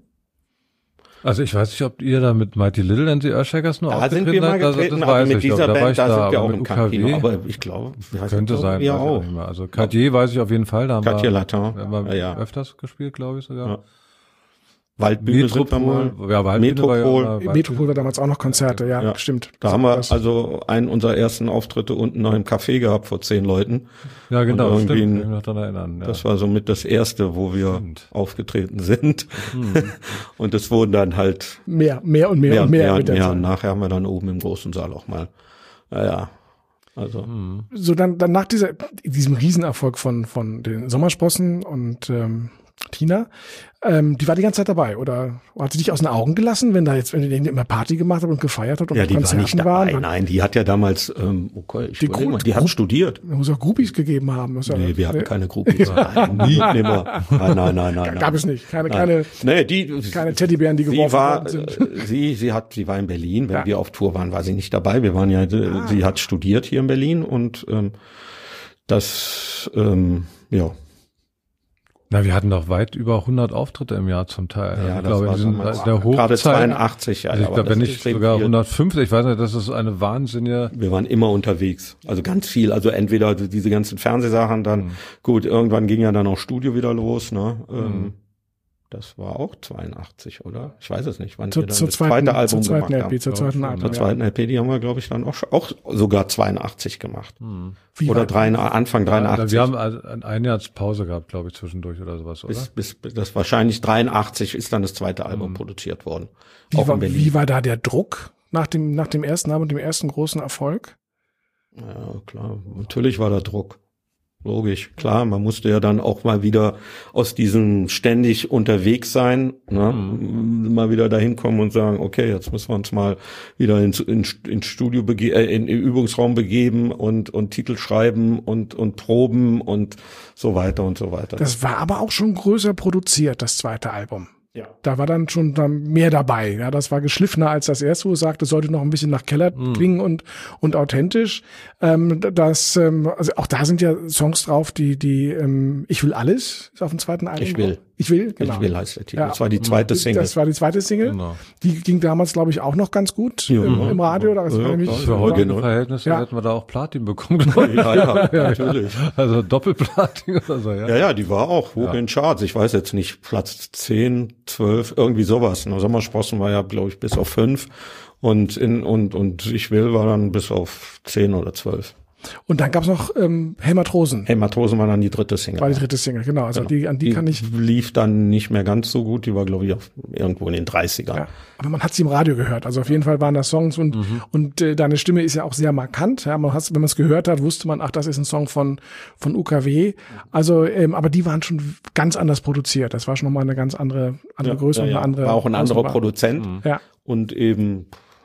Also ich weiß nicht, ob ihr da mit Mighty Little and the Earthshakers nur Da sind wir aufgetreten mal seid. Also getreten, das aber weiß mit ich, dieser aber da war Band, ich da da, sind wir aber auch mit im U K Kant-Kino. W Aber ich glaube, könnte sein, ja weiß ich auch auch. nicht mehr. Also Cartier weiß ich auf jeden Fall, da haben Cartier wir, Latin, haben wir ja, ja. öfters gespielt, glaube ich sogar. Ja. Waldbühne sind wir mal. Metropol, ja, Waldbühne war ja, Metropol. war Waldbühne. Metropol war damals auch noch Konzerte, ja, Ja. stimmt. Da haben wir Das- also einen unserer ersten Auftritte unten noch im Café gehabt vor zehn Leuten. Ja, genau, Und stimmt. irgendwie Ich kann mich noch daran erinnern. Ja. Das war somit das erste, wo wir Stimmt. aufgetreten sind. Hm. Und es wurden dann halt mehr, mehr und mehr, mehr und und mehr. mehr mit und der mehr. Zeit. Und nachher haben wir dann oben im großen Saal auch mal. Naja, also. Hm. So dann, dann nach dieser, diesem Riesenerfolg von, von den Sommersprossen und ähm, Tina, ähm, die war die ganze Zeit dabei, oder hat sie dich aus den Augen gelassen, wenn da jetzt, wenn die immer Party gemacht hat und gefeiert hat und ja, die war Konzerten nicht dabei. waren? Nein, die hat ja damals, ähm, okay, ich Die überleg Gru- mal, die hat Gru- studiert. Da muss auch Groupies gegeben haben. Muss ja, Nee, wir hatten nee, keine Groupies. Nein, nie, nimmer. Nein, nein, nein, nein. Gab es nicht. Keine, Nein. keine, Nee, die, keine Teddybären, die sie geworfen war, worden sind. äh, sie, sie hat, sie war in Berlin. Wenn Ja. wir auf Tour waren, war sie nicht dabei. Wir waren ja, äh, Ah. sie hat studiert hier in Berlin und ähm, das, ähm, ja. Na, wir hatten doch weit über hundert Auftritte im Jahr zum Teil. Ja, ich das glaube, war in diesem- damals der Hochzeit, gerade zweiundachtzig, ja. also ich aber glaube, das wenn ist nicht extrem sogar viel. hundertfünfzig, ich weiß nicht, das ist eine wahnsinnige. Wir waren immer unterwegs, also ganz viel, also entweder diese ganzen Fernsehsachen, dann Mhm. gut, irgendwann ging ja dann auch Studio wieder los, ne? Mhm. Ähm, das war auch zweiundachtzig, oder? Ich weiß es nicht, wann Zur, wir dann zur das zweiten, zweite Album zur zweiten gemacht L P, haben. zur zweiten Ja, Album. Zur zweiten L P, die haben wir, glaube ich, dann auch, schon- auch sogar zweiundachtzig gemacht. Hm. Wie Oder war- drei, Anfang dreiundachtzig. Wir haben also ein Jahr Pause gehabt, glaube ich, zwischendurch oder sowas, oder? bis, bis, bis das wahrscheinlich dreiundachtzig ist dann das zweite Album Mhm. produziert worden. Wie auch war, in Berlin. wie war da der Druck nach dem, nach dem ersten Album und dem ersten großen Erfolg? Ja, klar. Natürlich war da Druck. Logisch, klar, man musste ja dann auch mal wieder aus diesem ständig unterwegs sein, ne? Mhm. Mal wieder dahin kommen und sagen, okay, jetzt müssen wir uns mal wieder ins, ins, ins Studio bege äh, in den Übungsraum begeben und und Titel schreiben und und proben und so weiter und so weiter. Das war aber auch schon größer produziert, das zweite Album. ja. Da war dann schon dann mehr dabei. Ja, das war geschliffener als das erste, wo es sagte, es sollte noch ein bisschen nach Keller klingen und und authentisch. Ähm, das, ähm, also auch da sind ja Songs drauf, die die ähm, Ich will alles ist auf dem zweiten Album. Ich will. Ich will, genau. Ich will heißt der Titel. Ja. Das war die zweite Single. Das war die zweite Single. Genau. Die ging damals, glaube ich, auch noch ganz gut Ja. im, im Radio. Da Ja, kann ich mich- klar. Für heutige Genau. Verhältnisse Ja. hätten wir da auch Platin bekommen, glaube ich. ja, ja, natürlich. Also Doppelplatin oder so, ja. Ja, ja, die war auch hoch Ja. in den Charts. Ich weiß jetzt nicht, Platz zehn, zwölf, irgendwie sowas. Na, Sommersprossen war ja, glaube ich, bis auf fünf. Und in, und, und Ich will war dann bis auf zehn oder zwölf. Und dann gab's noch ähm, Hey Matrosen. Hey, Matrosen war dann die dritte Single. War die dritte Single, genau. Also die, an die, kann ich. lief dann nicht mehr ganz so gut. Die war, glaube ich, auf, irgendwo in den dreißigern. Ja, aber man hat sie im Radio gehört. Also auf jeden Fall waren das Songs und Mhm. und äh, deine Stimme ist ja auch sehr markant. Ja, man hat's, wenn man es gehört hat, wusste man, ach, das ist ein Song von von U K W. Also, ähm, aber die waren schon ganz anders produziert. Das war schon nochmal eine ganz andere andere Ja, Größe ja, und ja. eine andere. War auch ein anderer Auswahl. Produzent. Ja, Und eben,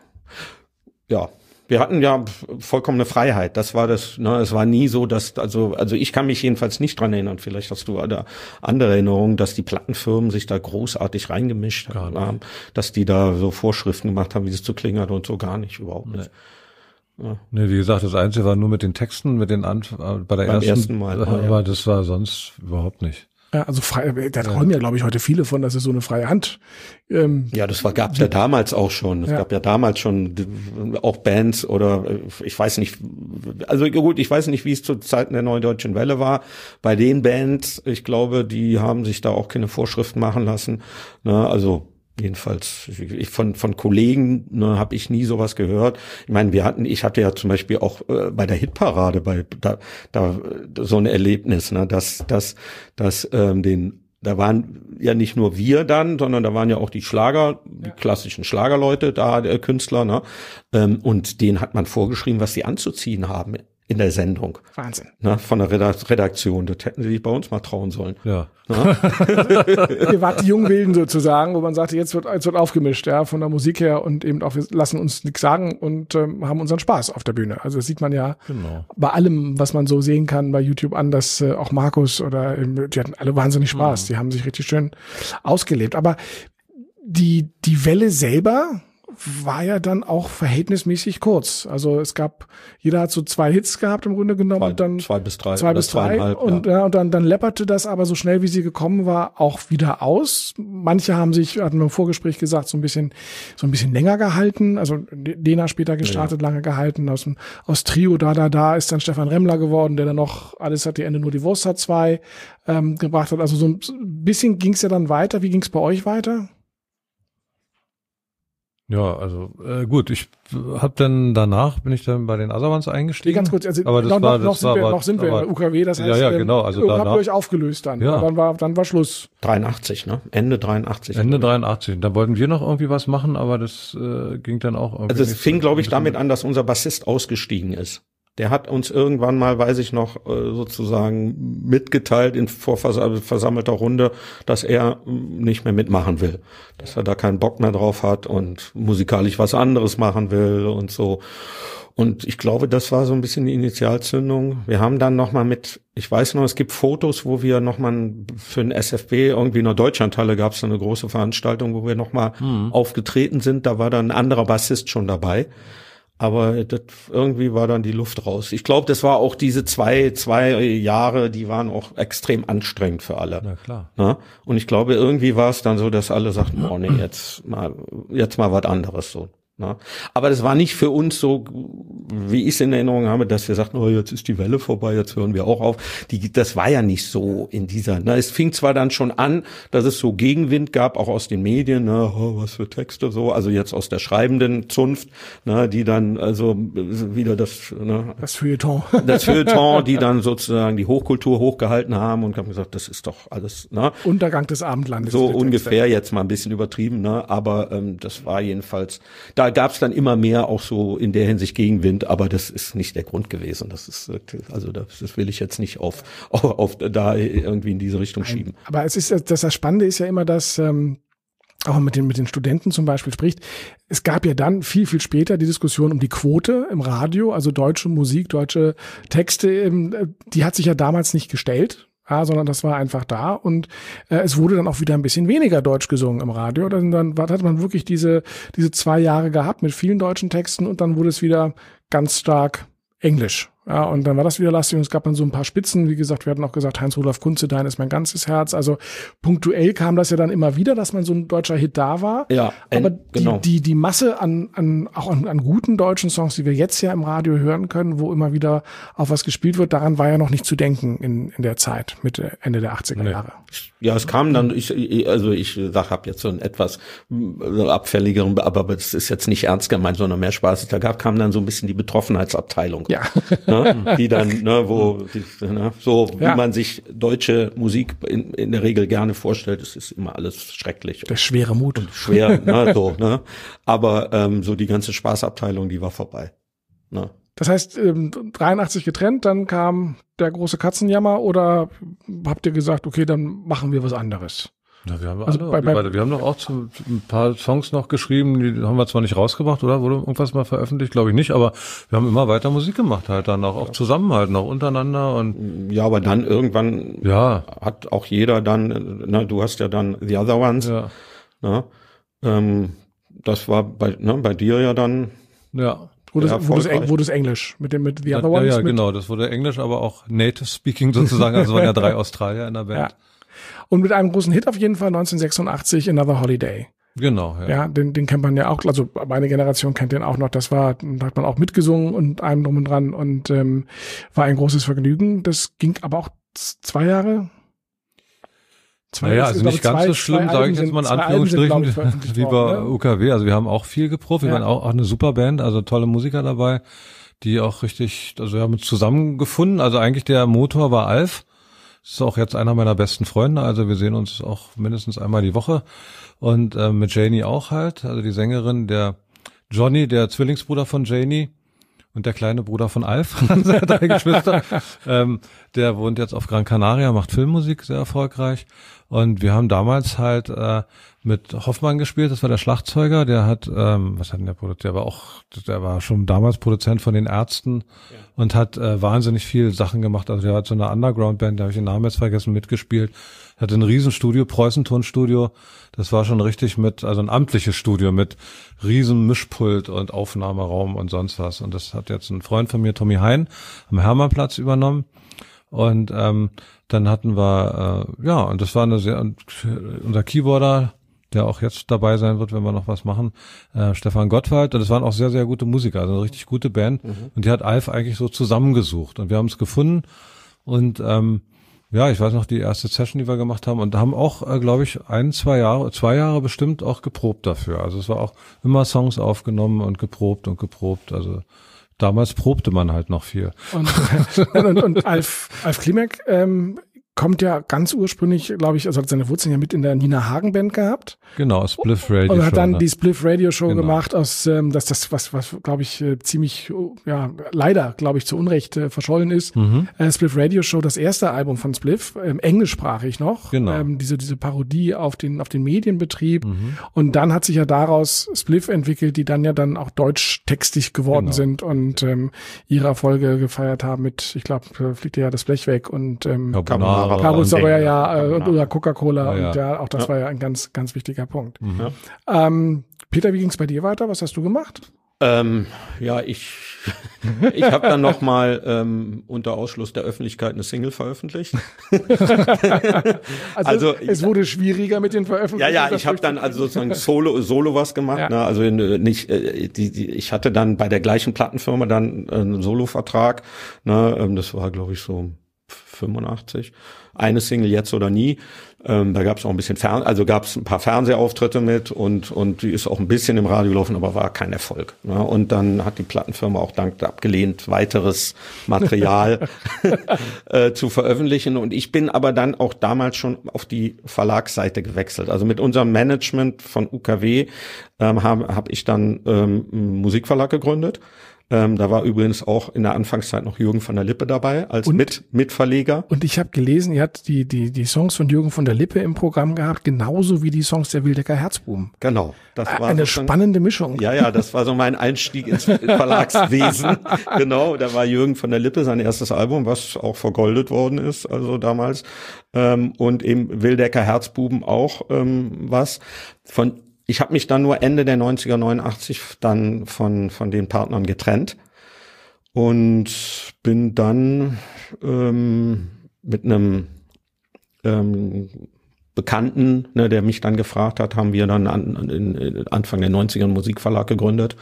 ja, wir hatten ja vollkommene Freiheit. Das war das, ne, es war nie so, dass, also, also ich kann mich jedenfalls nicht dran erinnern, vielleicht hast du da andere Erinnerungen, dass die Plattenfirmen sich da großartig reingemischt Gar nicht. haben, dass die da so Vorschriften gemacht haben, wie das zu klingen hat und so, gar nicht, überhaupt nicht. Nee, wie gesagt, das Einzige war nur mit den Texten, mit den Anf äh, bei der Beim ersten, ersten Mal, äh, ja. aber das war sonst überhaupt nicht. ja, also frei, da träumen ja, glaube ich, heute viele von, dass es so eine freie Hand. Ähm, Ja, das war, gab's ja damals auch schon. Es Ja. gab ja damals schon d- auch Bands oder äh, ich weiß nicht, also gut, ich weiß nicht, wie es zu Zeiten der Neuen Deutschen Welle war. Bei den Bands, ich glaube, die haben sich da auch keine Vorschriften machen lassen. Ne, also jedenfalls ich, von von Kollegen ne, habe ich nie sowas gehört. Ich meine, wir hatten, ich hatte ja zum Beispiel auch äh, bei der Hitparade bei da, da so ein Erlebnis, ne, dass dass dass ähm, den da waren ja nicht nur wir dann, sondern da waren ja auch die Schlager, die klassischen Schlagerleute, da der Künstler, ne? Ähm, und denen hat man vorgeschrieben, was sie anzuziehen haben in der Sendung, Wahnsinn. ne? Von der Redak- Redaktion. Das hätten sie sich bei uns mal trauen sollen. Ja. Ihr wart die Jungwilden sozusagen, wo man sagte, jetzt wird, jetzt wird aufgemischt, ja, von der Musik her und eben auch, wir lassen uns nichts sagen und ähm, haben unseren Spaß auf der Bühne. Also das sieht man ja Genau. bei allem, was man so sehen kann bei YouTube an, dass äh, auch Markus oder ähm, die hatten alle wahnsinnig Spaß. Die haben sich richtig schön ausgelebt. Aber die, die Welle selber war ja dann auch verhältnismäßig kurz. Also es gab, jeder hat so zwei Hits gehabt im Grunde genommen Zwei, und dann zwei bis drei. zwei oder bis drei zweieinhalb, und, ja. ja, und dann, dann läpperte das aber so schnell, wie sie gekommen war, auch wieder aus. Manche haben sich, hatten wir im Vorgespräch gesagt, so ein bisschen, so ein bisschen länger gehalten. Also Lena später gestartet, lange gehalten. Aus dem, aus Trio Da Da Da ist dann Stefan Remmler geworden, der dann noch Alles hat die Ende, nur die Wurst hat zwei ähm, gebracht hat. Also so ein bisschen ging es ja dann weiter. Wie ging es bei euch weiter? Ja, also äh, gut, ich habe dann danach bin ich dann bei den Otherwans Nee, eingestiegen. ganz kurz, also aber das noch, war, noch, das sind war, wir, aber- noch sind wir in der aber- U K W, das heißt, ja, ja, ähm, genau, also irgendwann habt danach- ihr euch aufgelöst dann. Ja. Und dann war, dann war Schluss. dreiundachtzig, ne? Ende dreiundachtzig. Ende dreiundachtzig. Da wollten wir noch irgendwie was machen, aber das äh, ging dann auch irgendwie Also es nicht fing, so. glaube ich, Ein damit bisschen- an, dass unser Bassist ausgestiegen ist. Der hat uns irgendwann mal, weiß ich noch, sozusagen mitgeteilt in vorversammelter Runde, dass er nicht mehr mitmachen will. Dass er da keinen Bock mehr drauf hat und musikalisch was anderes machen will und so. Und ich glaube, das war so ein bisschen die Initialzündung. Wir haben dann nochmal mit, ich weiß noch, es gibt Fotos, wo wir nochmal für den S F B, irgendwie in der Deutschlandhalle gab es eine große Veranstaltung, wo wir nochmal mhm. aufgetreten sind. Da war dann ein anderer Bassist schon dabei. Aber das, irgendwie war dann die Luft raus. Ich glaube, das war auch diese zwei, zwei Jahre, die waren auch extrem anstrengend für alle. Na klar. Na? Und ich glaube, irgendwie war es dann so, dass alle sagten, oh nee, jetzt mal, jetzt mal was anderes so. Na? Aber das war nicht für uns so, wie ich es in Erinnerung habe, dass wir sagten, oh, jetzt ist die Welle vorbei, jetzt hören wir auch auf. Die, das war ja nicht so in dieser, na, es fing zwar dann schon an, dass es so Gegenwind gab, auch aus den Medien, na, oh, was für Texte so, also jetzt aus der schreibenden Zunft, na, die dann also wieder das, na, das Feuilleton, das Feuilleton, die dann sozusagen die Hochkultur hochgehalten haben und haben gesagt, das ist doch alles, na, Untergang des Abendlandes. So ungefähr, jetzt mal ein bisschen übertrieben, ne, aber ähm, das war jedenfalls, da gab es dann immer mehr auch so in der Hinsicht Gegenwind, aber das ist nicht der Grund gewesen. Das ist, also das, das will ich jetzt nicht auf, auf, auf da irgendwie in diese Richtung schieben. Aber es ist, das, das Spannende ist ja immer, dass ähm, auch mit den, mit den Studenten zum Beispiel spricht. Es gab ja dann viel, viel später die Diskussion um die Quote im Radio, also deutsche Musik, deutsche Texte, die hat sich ja damals nicht gestellt. Ja, sondern das war einfach da und äh, es wurde dann auch wieder ein bisschen weniger Deutsch gesungen im Radio. Dann, dann hat man wirklich diese diese zwei Jahre gehabt mit vielen deutschen Texten und dann wurde es wieder ganz stark Englisch. Ja, und dann war das wieder lastig und es gab dann so ein paar Spitzen. Wie gesagt, wir hatten auch gesagt, Heinz-Rudolf Kunze, dein ist mein ganzes Herz. Also punktuell kam das ja dann immer wieder, dass man so ein deutscher Hit da war. Ja, aber äh, genau. die, die, die Masse an, an, auch an, an guten deutschen Songs, die wir jetzt ja im Radio hören können, wo immer wieder auf was gespielt wird, daran war ja noch nicht zu denken in, in der Zeit, Mitte, Ende der achtziger Jahre. Ja, es kam dann, ich, also ich sag, hab jetzt so einen etwas abfälligeren, aber das ist jetzt nicht ernst gemeint, sondern mehr Spaß. Da gab, kam dann so ein bisschen die Betroffenheitsabteilung. Ja. Ne, die dann, ne, wo, die, ne, so wie ja. man sich deutsche Musik in, in der Regel gerne vorstellt, es ist immer alles schrecklich. Der schwere Mut. Und schwer, ne, so, ne. Aber ähm, so die ganze Spaßabteilung, die war vorbei. Ne. Das heißt, ähm, dreiundachtzig getrennt, dann kam der große Katzenjammer oder habt ihr gesagt, okay, dann machen wir was anderes? Ja, wir haben also alle, bei, bei, wir, wir haben doch auch zu, ein paar Songs noch geschrieben, die haben wir zwar nicht rausgebracht, oder? Wurde irgendwas mal veröffentlicht? Glaube ich nicht, aber wir haben immer weiter Musik gemacht halt dann auch, auch zusammen halt noch untereinander und. Ja, aber dann irgendwann ja. hat auch jeder dann, na, du hast ja dann The Other Ones, ja. na, ähm, das war bei, ne, bei dir ja dann. Ja. Wurde es, wurde, es, wurde es Englisch mit dem mit The Other ja, Ones? Ja, ja, genau, das wurde Englisch, aber auch Native Speaking sozusagen, also waren ja drei Australier in der Band. Ja. Und mit einem großen Hit auf jeden Fall neunzehnhundertsechsundachtzig, Another Holiday. Genau, ja. Ja, den, den kennt man ja auch, also meine Generation kennt den auch noch, das war, da hat man auch mitgesungen und allem drum und dran und ähm, war ein großes Vergnügen. Das ging aber auch zwei Jahre. Zwei, naja, also nicht ganz zwei, so schlimm, sage ich jetzt mal in Anführungsstrichen, sind, wie bei worden, ne? U K W. Also wir haben auch viel geprobt, wir ja. waren auch, auch eine super Band, also tolle Musiker dabei, die auch richtig, also wir haben uns zusammengefunden, also eigentlich der Motor war Alf. Das ist auch jetzt einer meiner besten Freunde, also wir sehen uns auch mindestens einmal die Woche und äh, mit Janie auch halt, also die Sängerin, der Johnny, der Zwillingsbruder von Janie und der kleine Bruder von Alf, drei Geschwister, ähm, der wohnt jetzt auf Gran Canaria, macht Filmmusik, sehr erfolgreich und wir haben damals halt äh, mit Hoffmann gespielt, das war der Schlagzeuger, der hat, ähm, was hat denn der Produzent, der war auch, der war schon damals Produzent von den Ärzten ja. und hat äh, wahnsinnig viel Sachen gemacht, also der hat so eine Underground-Band, da habe ich den Namen jetzt vergessen, mitgespielt, hatte ein Riesenstudio, Preußentonstudio, das war schon richtig mit, also ein amtliches Studio mit riesen Mischpult und Aufnahmeraum und sonst was und das hat jetzt ein Freund von mir, Tommy Hein, am Hermannplatz übernommen und ähm, dann hatten wir, äh, ja, und das war eine sehr, unser Keyboarder, der auch jetzt dabei sein wird, wenn wir noch was machen, äh, Stefan Gottwald. Und das waren auch sehr, sehr gute Musiker, also eine richtig gute Band. Mhm. Und die hat Alf eigentlich so zusammengesucht. Und wir haben es gefunden. Und ähm, ja, ich weiß noch, die erste Session, die wir gemacht haben. Und haben auch, äh, glaube ich, ein, zwei Jahre, zwei Jahre bestimmt auch geprobt dafür. Also es war auch immer Songs aufgenommen und geprobt und geprobt. Also damals probte man halt noch viel. Und, und, und Alf, Alf Klimek, ähm, kommt ja ganz ursprünglich, glaube ich, also hat seine Wurzeln ja mit in der Nina Hagen Band gehabt. Genau, Spliff Radio Show. Und hat dann ne? die Spliff Radio Show Genau. gemacht, aus ähm, dass das was was glaube ich äh, ziemlich ja leider glaube ich zu Unrecht äh, verschollen ist. Mhm. Äh, Spliff Radio Show, das erste Album von Spliff, ähm, englischsprachig noch. Genau. Ähm, diese diese Parodie auf den auf den Medienbetrieb. Mhm. Und dann hat sich ja daraus Spliff entwickelt, die dann ja dann auch deutschtextig geworden Genau. sind und ähm, ihre Erfolge gefeiert haben mit, ich glaube, fliegt ja das Blech weg und ähm, Carbonara. Carbus und- aber ja, ja Carbonara. oder Coca-Cola Ja, ja. und ja, auch das Ja. war ja ein ganz, ganz wichtiger Punkt. Mhm. Ja. Ähm, Peter, wie ging es bei dir weiter? Was hast du gemacht? Ähm, ja, ich ich habe dann noch mal ähm, unter Ausschluss der Öffentlichkeit eine Single veröffentlicht. Also, Also, es wurde schwieriger mit den Ja, Veröffentlichungen. ja, das ich habe dann also sozusagen Solo Solo was gemacht. Ja. Ne? Also äh, nicht äh, die, die ich hatte dann bei der gleichen Plattenfirma dann äh, einen Solo-Vertrag. Ne? Ähm, das war glaube ich so fünfundachtzig. Eine Single Jetzt oder Nie. Ähm, da gab es auch ein bisschen Fern, also gab es ein paar Fernsehauftritte mit und und die ist auch ein bisschen im Radio gelaufen, aber war kein Erfolg. Ne? Und dann hat die Plattenfirma auch dankend abgelehnt, weiteres Material äh, zu veröffentlichen. Und ich bin aber dann auch damals schon auf die Verlagsseite gewechselt. Also mit unserem Management von U K W ähm, habe hab ich dann ähm, einen Musikverlag gegründet. Ähm, da war übrigens auch in der Anfangszeit noch Jürgen von der Lippe dabei als Und? mit Mitverleger. Und ich habe gelesen, ihr habt die, die, die Songs von Jürgen von der Lippe im Programm gehabt, genauso wie die Songs der Wildecker Herzbuben. Genau. Das war Eine sozusagen- spannende Mischung. Ja, ja, das war so mein Einstieg ins Verlagswesen. Genau, da war Jürgen von der Lippe sein erstes Album, was auch vergoldet worden ist, also damals. Ähm, und eben Wildecker Herzbuben auch ähm, was. Von Ich habe mich dann nur Ende der neunziger, neunundachtzig dann von von den Partnern getrennt und bin dann ähm, mit einem ähm, Bekannten, ne, der mich dann gefragt hat, haben wir dann an, an, in, Anfang der neunziger einen Musikverlag gegründet.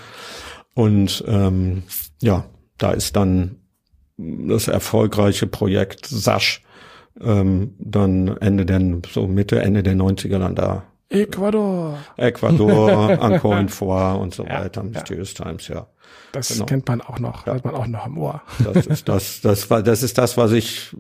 Und ähm, ja, da ist dann das erfolgreiche Projekt Sasch ähm, dann Ende der, so Mitte, Ende der neunziger dann da. Ecuador. Ecuador, Encore une fois und so Ja, weiter, ja. Mysterious Times, ja. Das Genau. kennt man auch noch, hat man auch noch im Ohr. Das ist das, das war, das ist das, was ich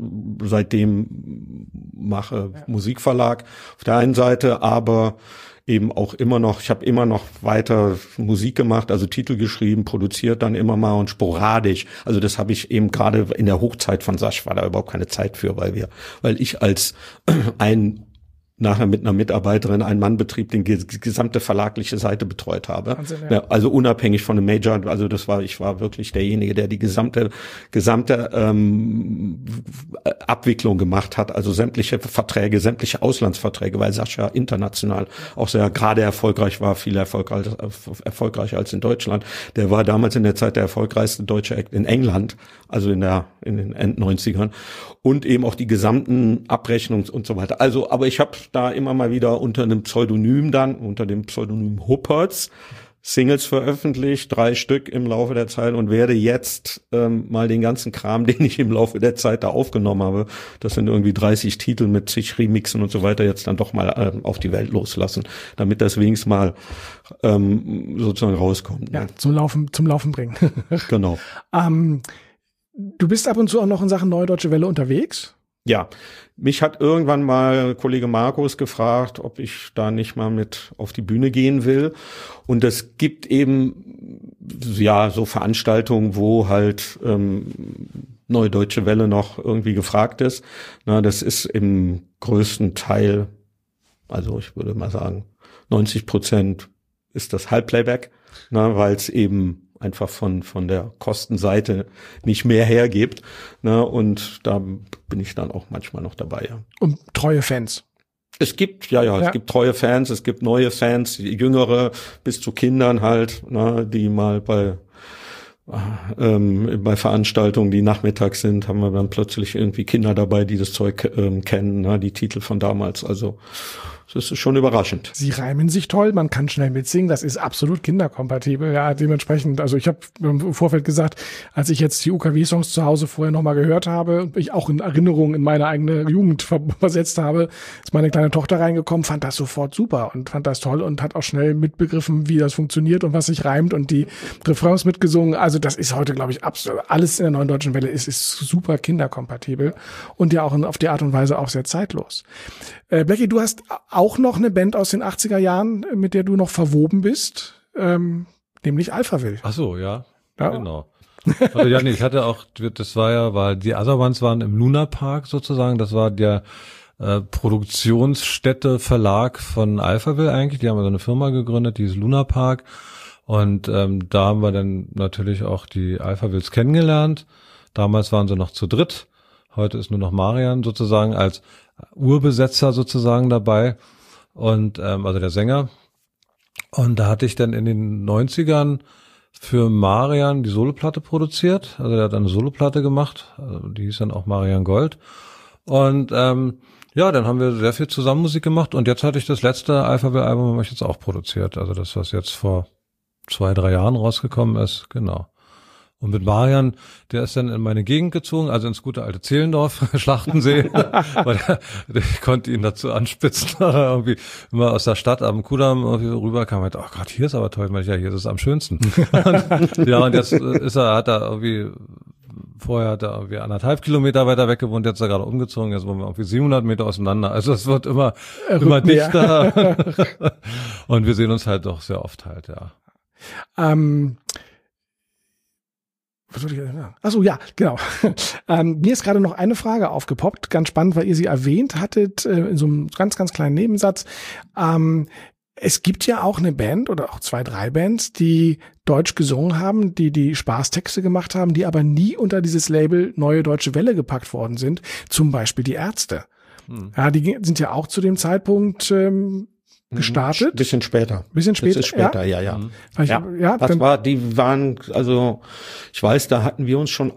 seitdem mache. Ja. Musikverlag auf der einen Seite, aber eben auch immer noch, ich habe immer noch weiter Musik gemacht, also Titel geschrieben, produziert dann immer mal und sporadisch. Also das habe ich eben gerade in der Hochzeit von Sasch war da überhaupt keine Zeit für, weil wir, weil ich als ein nachher mit einer Mitarbeiterin, ein Mannbetrieb, den die gesamte verlagliche Seite betreut habe. Wahnsinn, ja. Ja, also unabhängig von einem Major, also das war, ich war wirklich derjenige, der die gesamte gesamte ähm, Abwicklung gemacht hat, also sämtliche Verträge, sämtliche Auslandsverträge, weil Sascha international auch sehr gerade erfolgreich war, viel erfolgreich, erfolgreicher als in Deutschland. Der war damals in der Zeit der erfolgreichste deutsche Act in England, also in der in den Endneunzigern und eben auch die gesamten Abrechnungs und so weiter. Also, aber ich habe da immer mal wieder unter einem Pseudonym dann, unter dem Pseudonym Huppertz, Singles veröffentlicht, drei Stück im Laufe der Zeit und werde jetzt ähm, mal den ganzen Kram, den ich im Laufe der Zeit da aufgenommen habe, das sind irgendwie dreißig Titel mit zig Remixen und so weiter, jetzt dann doch mal ähm, auf die Welt loslassen, damit das wenigstens mal ähm, sozusagen rauskommt. Ja, Ne? zum Laufen, zum Laufen bringen. Genau. ähm, du bist ab und zu auch noch in Sachen Neue Deutsche Welle unterwegs? Ja, mich hat irgendwann mal Kollege Markus gefragt, ob ich da nicht mal mit auf die Bühne gehen will. Und es gibt eben ja so Veranstaltungen, wo halt ähm, Neue Deutsche Welle noch irgendwie gefragt ist. Na, das ist im größten Teil, also ich würde mal sagen, neunzig Prozent ist das Halbplayback, na, weil es eben einfach von von der Kostenseite nicht mehr hergibt, ne, und da bin ich dann auch manchmal noch dabei, ja. Und treue Fans. Es gibt, ja, ja, Ja. es gibt treue Fans, es gibt neue Fans, jüngere bis zu Kindern halt, ne, die mal bei ähm, bei Veranstaltungen, die nachmittags sind, haben wir dann plötzlich irgendwie Kinder dabei, die das Zeug ähm, kennen, ne, die Titel von damals, also Das ist schon überraschend. Sie reimen sich toll, man kann schnell mitsingen, das ist absolut kinderkompatibel. Ja, dementsprechend, also ich habe im Vorfeld gesagt, als ich jetzt die U K W-Songs zu Hause vorher nochmal gehört habe, ich auch in Erinnerung in meine eigene Jugend versetzt habe, ist meine kleine Tochter reingekommen, fand das sofort super und fand das toll und hat auch schnell mitbegriffen, wie das funktioniert und was sich reimt und die Refrains mitgesungen. Also das ist heute, glaube ich, absolut alles in der Neuen Deutschen Welle ist, ist super kinderkompatibel und ja auch auf die Art und Weise auch sehr zeitlos. Äh, Blackie, du hast auch noch eine Band aus den achtziger Jahren, mit der du noch verwoben bist, ähm, nämlich Alphaville. Ach so, ja, ja. Genau. Also, ja, nee, ich hatte auch, das war ja, weil die Other Ones waren im Luna Park sozusagen, das war der äh, Produktionsstätte Verlag von Alphaville eigentlich, die haben so eine Firma gegründet, die ist Luna Park und ähm, da haben wir dann natürlich auch die Alphavilles kennengelernt. Damals waren sie noch zu dritt, heute ist nur noch Marian sozusagen als Urbesetzer sozusagen dabei und ähm, also der Sänger. Und da hatte ich dann in den neunzigern für Marian die Soloplatte produziert. Also der hat eine Soloplatte gemacht, also die hieß dann auch Marian Gold. Und ähm, ja, dann haben wir sehr viel zusammen Musik gemacht und jetzt hatte ich das letzte Alphaville-Album, habe ich jetzt auch produziert. Also das, was jetzt vor zwei, drei Jahren rausgekommen ist, genau. Und mit Marian, der ist dann in meine Gegend gezogen, also ins gute alte Zehlendorf, Schlachtensee, weil der, ich konnte ihn dazu anspitzen, irgendwie immer aus der Stadt am Kudamm rüberkam, und, oh Gott, hier ist aber toll, ich meine, ja, hier ist es am schönsten. Und, ja, und jetzt ist er, hat er irgendwie, vorher hat er irgendwie anderthalb Kilometer weiter weg gewohnt, jetzt ist er gerade umgezogen, jetzt wohnen wir irgendwie siebenhundert Meter auseinander, also es wird immer, immer dichter. Und wir sehen uns halt doch sehr oft halt, ja. Ähm, Was wollte ich denn sagen? Ach so, ja, genau. ähm, mir ist gerade noch eine Frage aufgepoppt, ganz spannend, weil ihr sie erwähnt hattet, äh, in so einem ganz, ganz kleinen Nebensatz. Ähm, es gibt ja auch eine Band oder auch zwei, drei Bands, die Deutsch gesungen haben, die die Spaßtexte gemacht haben, die aber nie unter dieses Label Neue Deutsche Welle gepackt worden sind. Zum Beispiel die Ärzte. Hm. Ja, die sind ja auch zu dem Zeitpunkt ähm, gestartet. Bisschen später. Bisschen später. Das ist später, ja, ja. Ja, ich, ja. ja das dann, war, die waren, also, ich weiß, da hatten wir uns schon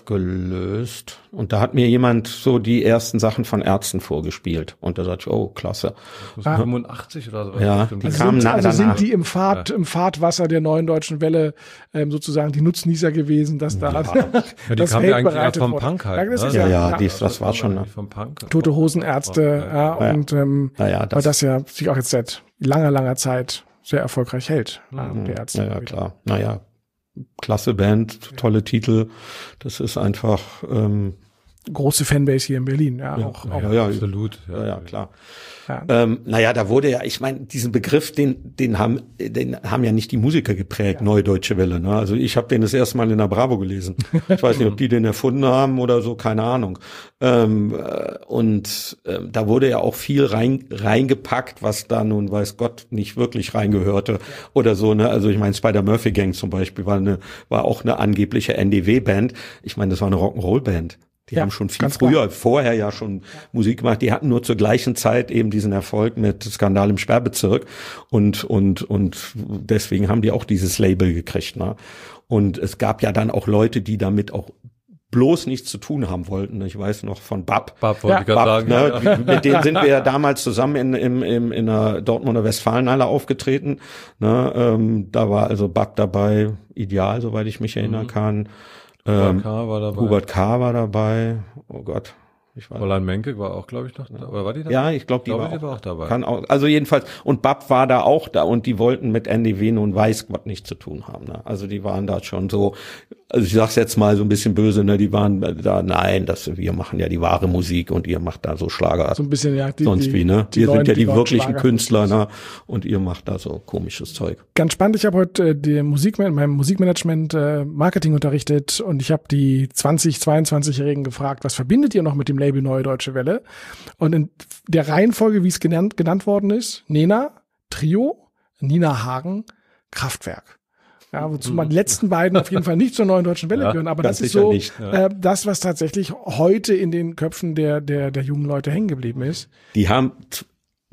aufgelöst. Und da hat mir jemand so die ersten Sachen von Ärzten vorgespielt. Und da sagte ich, oh, klasse. Ah. fünfundachtzig oder so. Ja, die also kamen sind, na, also danach. sind die im Fahrt, ja. im Fahrtwasser der Neuen Deutschen Welle ähm, sozusagen die Nutznießer gewesen, dass da ja. ja, die kamen ja eigentlich eher vom Punk halt. Ja, das, ist ja, ja, ja, dies, das war schon vom Punk. Tote Hosenärzte, ja, ja, und ähm, ja, ja, das, weil das ja sich auch jetzt seit langer, langer Zeit sehr erfolgreich hält, mhm. der Ärzte. Ja, ja, klar. Naja, klasse Band, tolle Titel. Das ist einfach ähm, große Fanbase hier in Berlin, ja, ja auch, ja, auch ja, absolut, ja, ja, ja klar. Ja. Ähm, naja, da wurde ja, ich meine, diesen Begriff, den, den haben, den haben ja nicht die Musiker geprägt, ja. Neue Deutsche Welle. Ne? Also ich habe den das erste Mal in der Bravo gelesen. Ich weiß nicht, ob die den erfunden haben oder so, keine Ahnung. Ähm, äh, und äh, da wurde ja auch viel rein reingepackt, was da nun weiß Gott nicht wirklich reingehörte oder so. Ne? Also ich meine, Spider-Murphy Gang zum Beispiel war eine, war auch eine angebliche N D W-Band. Ich meine, das war eine Rock'n'Roll-Band. Die ja, haben schon viel früher, klar. vorher ja schon ja. Musik gemacht. Die hatten nur zur gleichen Zeit eben diesen Erfolg mit Skandal im Sperrbezirk und und und deswegen haben die auch dieses Label gekriegt. Ne? Und es gab ja dann auch Leute, die damit auch bloß nichts zu tun haben wollten. Ich weiß noch von Bab. Bab wollte ja. ich gerade sagen. Ne? Ja. Mit denen sind wir ja damals zusammen in, in, in, in der Dortmunder Westfalenhalle aufgetreten. Ne? Ähm, da war also Bab dabei, Ideal, soweit ich mich erinnern mhm. kann. Hubert K. war dabei. Hubert K. war dabei. Oh Gott. Ich weiß. Fräulein Menke war auch, glaube ich, noch da. Oder war die da? Ja, ich glaube, die, glaub, war, die war auch dabei. Kann auch, also jedenfalls, und Bab war da auch da und die wollten mit N D W nun weiß Gott nichts zu tun haben. Ne? Also die waren da schon so, also ich sag's jetzt mal so ein bisschen böse, ne, die waren da, nein, das, wir machen ja die wahre Musik und ihr macht da so Schlager. So ein bisschen, ja, die, sonst die, wie, ne? Die wir neuen, sind ja die, die wirklichen Künstler, ne? Und ihr macht da so komisches Zeug. Ganz spannend, ich habe heute äh, die Musik, meinem Musikmanagement äh, Marketing unterrichtet und ich habe die zwanzig-, zweiundzwanzigjährigen gefragt, was verbindet ihr noch mit dem Label Neue Deutsche Welle? Und in der Reihenfolge, wie es genannt, genannt worden ist, Nena, Trio, Nina Hagen, Kraftwerk. Ja, wozu man die letzten beiden auf jeden Fall nicht zur Neuen Deutschen Welle ja, gehören, aber das ist so nicht, ja. äh, das, was tatsächlich heute in den Köpfen der der der jungen Leute hängen geblieben ist. Die haben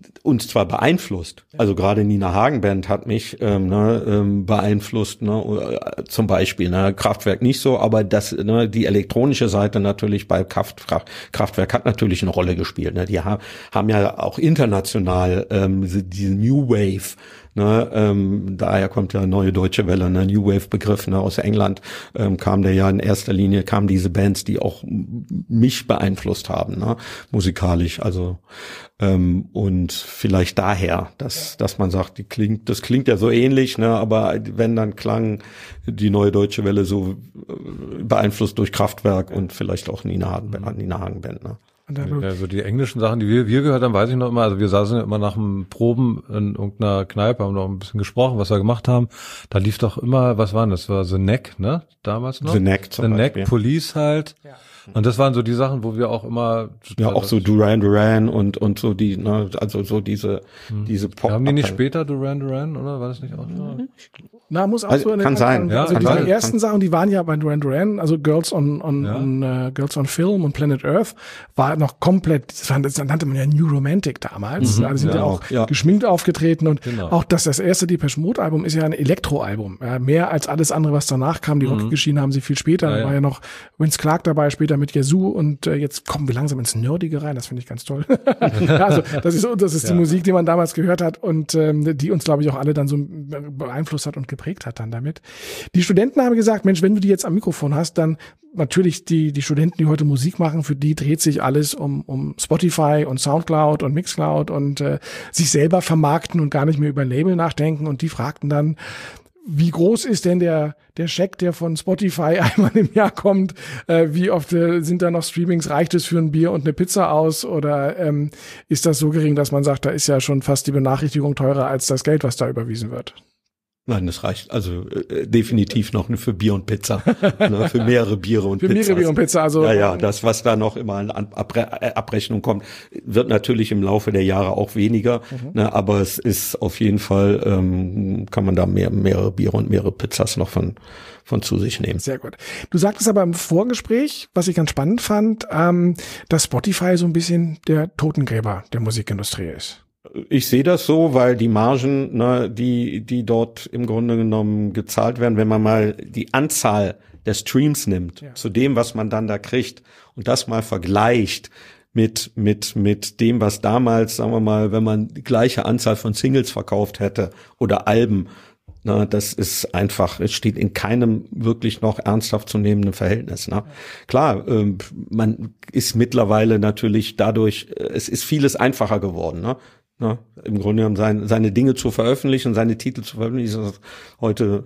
uns zwar beeinflusst, also gerade Nina Hagen Band hat mich ähm, ne, ähm, beeinflusst, ne, zum Beispiel, ne, Kraftwerk nicht so, aber das, ne, die elektronische Seite natürlich bei Kraft, Kraftwerk hat natürlich eine Rolle gespielt, ne, die haben, haben ja auch international ähm, diese, diese New Wave. Ne, ähm, daher kommt ja Neue Deutsche Welle, ne, New Wave Begriff, ne, aus England ähm, kam der ja in erster Linie, kamen diese Bands, die auch mich beeinflusst haben, ne, musikalisch, also ähm, und vielleicht daher, dass dass man sagt, die klingt, das klingt ja so ähnlich, ne, aber wenn dann klang die Neue Deutsche Welle so beeinflusst durch Kraftwerk und vielleicht auch Nina Hagen, Nina Hagen Band, ne. Ja, also die englischen Sachen, die wir, wir gehört haben, weiß ich noch immer, also wir saßen ja immer nach dem Proben in irgendeiner Kneipe, haben noch ein bisschen gesprochen, was wir gemacht haben. Da lief doch immer, was war das? Das war The Neck, ne? Damals noch? The Neck zum The Beispiel. Neck, Police halt. Ja. Und das waren so die Sachen, wo wir auch immer... Ja, auch so Duran Duran und und so die, ne, also so diese hm. diese Pop. Haben die nicht später Duran Duran, oder? War das nicht auch so? Na, muss auch also, so in kann sein. Ja, also kann die sein. ersten Sachen, die waren ja bei Duran Duran, also Girls on on, ja. on uh, Girls on Film und Planet Earth war noch komplett, das, war, das nannte man ja New Romantic damals. Mhm, also sind ja, ja auch ja. geschminkt aufgetreten und genau. auch das das erste Depeche Mode Album ist ja ein Elektroalbum. Ja, mehr als alles andere, was danach kam. Die mhm. Rockgeschichten haben sie viel später. Ja, da war ja. ja noch Vince Clarke dabei, später mit Yazoo und äh, jetzt kommen wir langsam ins Nerdige rein. Das finde ich ganz toll. Also das ist das ist die ja. Musik, die man damals gehört hat und ähm, die uns, glaube ich, auch alle dann so beeinflusst hat und geprägt hat dann damit. Die Studenten haben gesagt, Mensch, wenn du die jetzt am Mikrofon hast, dann natürlich die die Studenten, die heute Musik machen, für die dreht sich alles um um Spotify und Soundcloud und Mixcloud und äh, sich selber vermarkten und gar nicht mehr über ein Label nachdenken. Und die fragten dann, wie groß ist denn der der Scheck, der von Spotify einmal im Jahr kommt? Äh, wie oft äh, sind da noch Streamings? Reicht es für ein Bier und eine Pizza aus? Oder ähm, ist das so gering, dass man sagt, da ist ja schon fast die Benachrichtigung teurer als das Geld, was da überwiesen wird? Nein, das reicht also äh, definitiv noch für Bier und Pizza, ne, für mehrere Biere und Pizza. Für mehrere Bier und Pizza, also. Ja, ja, das, was da noch immer an Abre- Abrechnung kommt, wird natürlich im Laufe der Jahre auch weniger, mhm. ne, aber es ist auf jeden Fall, ähm, kann man da mehr, mehrere Biere und mehrere Pizzas noch von, von zu sich nehmen. Sehr gut. Du sagtest aber im Vorgespräch, was ich ganz spannend fand, ähm, dass Spotify so ein bisschen der Totengräber der Musikindustrie ist. Ich sehe das so, weil die Margen, ne, die die dort im Grunde genommen gezahlt werden, wenn man mal die Anzahl der Streams nimmt, ja. zu dem, was man dann da kriegt und das mal vergleicht mit mit mit dem, was damals, sagen wir mal, wenn man die gleiche Anzahl von Singles verkauft hätte oder Alben, na, das ist einfach, es steht in keinem wirklich noch ernsthaft zu nehmenden Verhältnis. Ne? Klar, ähm, man ist mittlerweile natürlich dadurch, es ist vieles einfacher geworden, ne? Ja, im Grunde genommen seine, seine Dinge zu veröffentlichen, seine Titel zu veröffentlichen, ist heute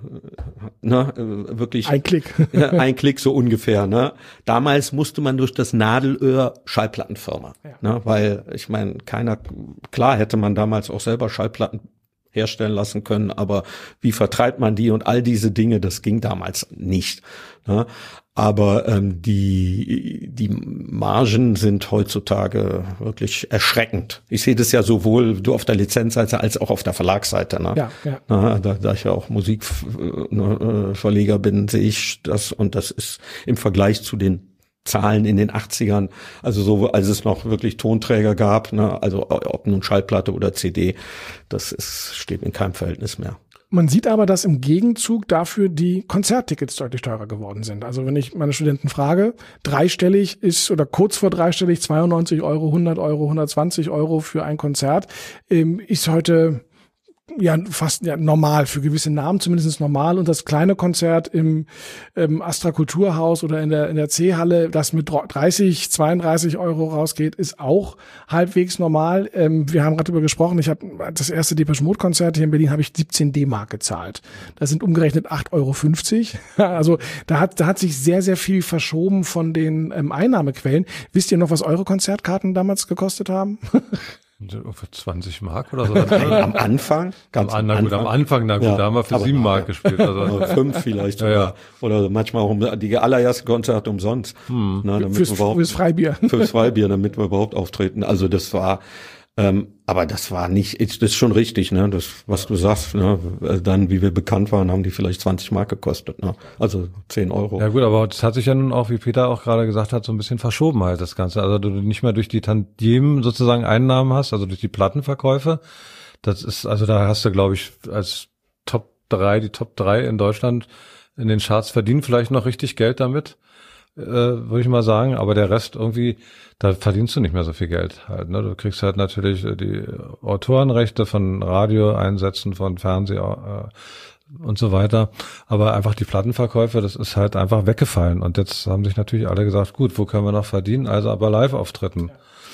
ne, wirklich ein Klick. Ja, ein Klick so ungefähr. Ne? Damals musste man durch das Nadelöhr Schallplattenfirma, ja. ne? Weil ich meine, keiner, klar hätte man damals auch selber Schallplatten herstellen lassen können, aber wie vertreibt man die und all diese Dinge, das ging damals nicht. Ne? Aber ähm, die die Margen sind heutzutage wirklich erschreckend. Ich sehe das ja sowohl du auf der Lizenzseite als auch auf der Verlagsseite. Ne? Ja, ja. Na, da, da ich ja auch Musikverleger bin, sehe ich das und das ist im Vergleich zu den Zahlen in den achtzigern, also so, als es noch wirklich Tonträger gab, ne, also ob nun Schallplatte oder C D, das ist, steht in keinem Verhältnis mehr. Man sieht aber, dass im Gegenzug dafür die Konzerttickets deutlich teurer geworden sind. Also wenn ich meine Studenten frage, dreistellig ist oder kurz vor dreistellig, zweiundneunzig Euro, hundert Euro, hundertzwanzig Euro für ein Konzert, ähm, ist heute ja fast ja, normal, für gewisse Namen zumindest normal. Und das kleine Konzert im ähm, Astra Kulturhaus oder in der in der C-Halle, das mit dreißig, zweiunddreißig Euro rausgeht, ist auch halbwegs normal. Ähm, wir haben gerade darüber gesprochen, ich habe das erste Depeche Mode Konzert hier in Berlin, habe ich siebzehn D-Mark gezahlt. Das sind umgerechnet acht Euro fünfzig. Also da hat da hat sich sehr, sehr viel verschoben von den ähm, Einnahmequellen. Wisst ihr noch, was eure Konzertkarten damals gekostet haben? Für zwanzig Mark oder so? Nein, am Anfang? Ganz am, na gut, Anfang. am Anfang, na gut, ja, da haben wir für sieben Mark gespielt. Also. Fünf vielleicht. Ja, ja. Oder manchmal auch die allerersten Konzerte umsonst. Hm. Na, damit fürs, wir überhaupt, fürs Freibier. Fürs Freibier, damit wir überhaupt auftreten. Also das war, Ähm, aber das war nicht, das ist schon richtig, ne? Das, was du sagst, ne? Dann, wie wir bekannt waren, haben die vielleicht zwanzig Mark gekostet, ne? Also zehn Euro. Ja gut, aber das hat sich ja nun auch, wie Peter auch gerade gesagt hat, so ein bisschen verschoben halt das Ganze. Also du nicht mehr durch die Tantiemen sozusagen Einnahmen hast, also durch die Plattenverkäufe. Das ist, also da hast du, glaube ich, als Top drei, die Top drei in Deutschland in den Charts verdienen vielleicht noch richtig Geld damit, äh, würde ich mal sagen. Aber der Rest irgendwie, da verdienst du nicht mehr so viel Geld halt, ne? Du kriegst halt natürlich die Autorenrechte von Radioeinsätzen, von Fernseh äh, und so weiter. Aber einfach die Plattenverkäufe, das ist halt einfach weggefallen. Und jetzt haben sich natürlich alle gesagt, gut, wo können wir noch verdienen? Also aber Live-Auftritten.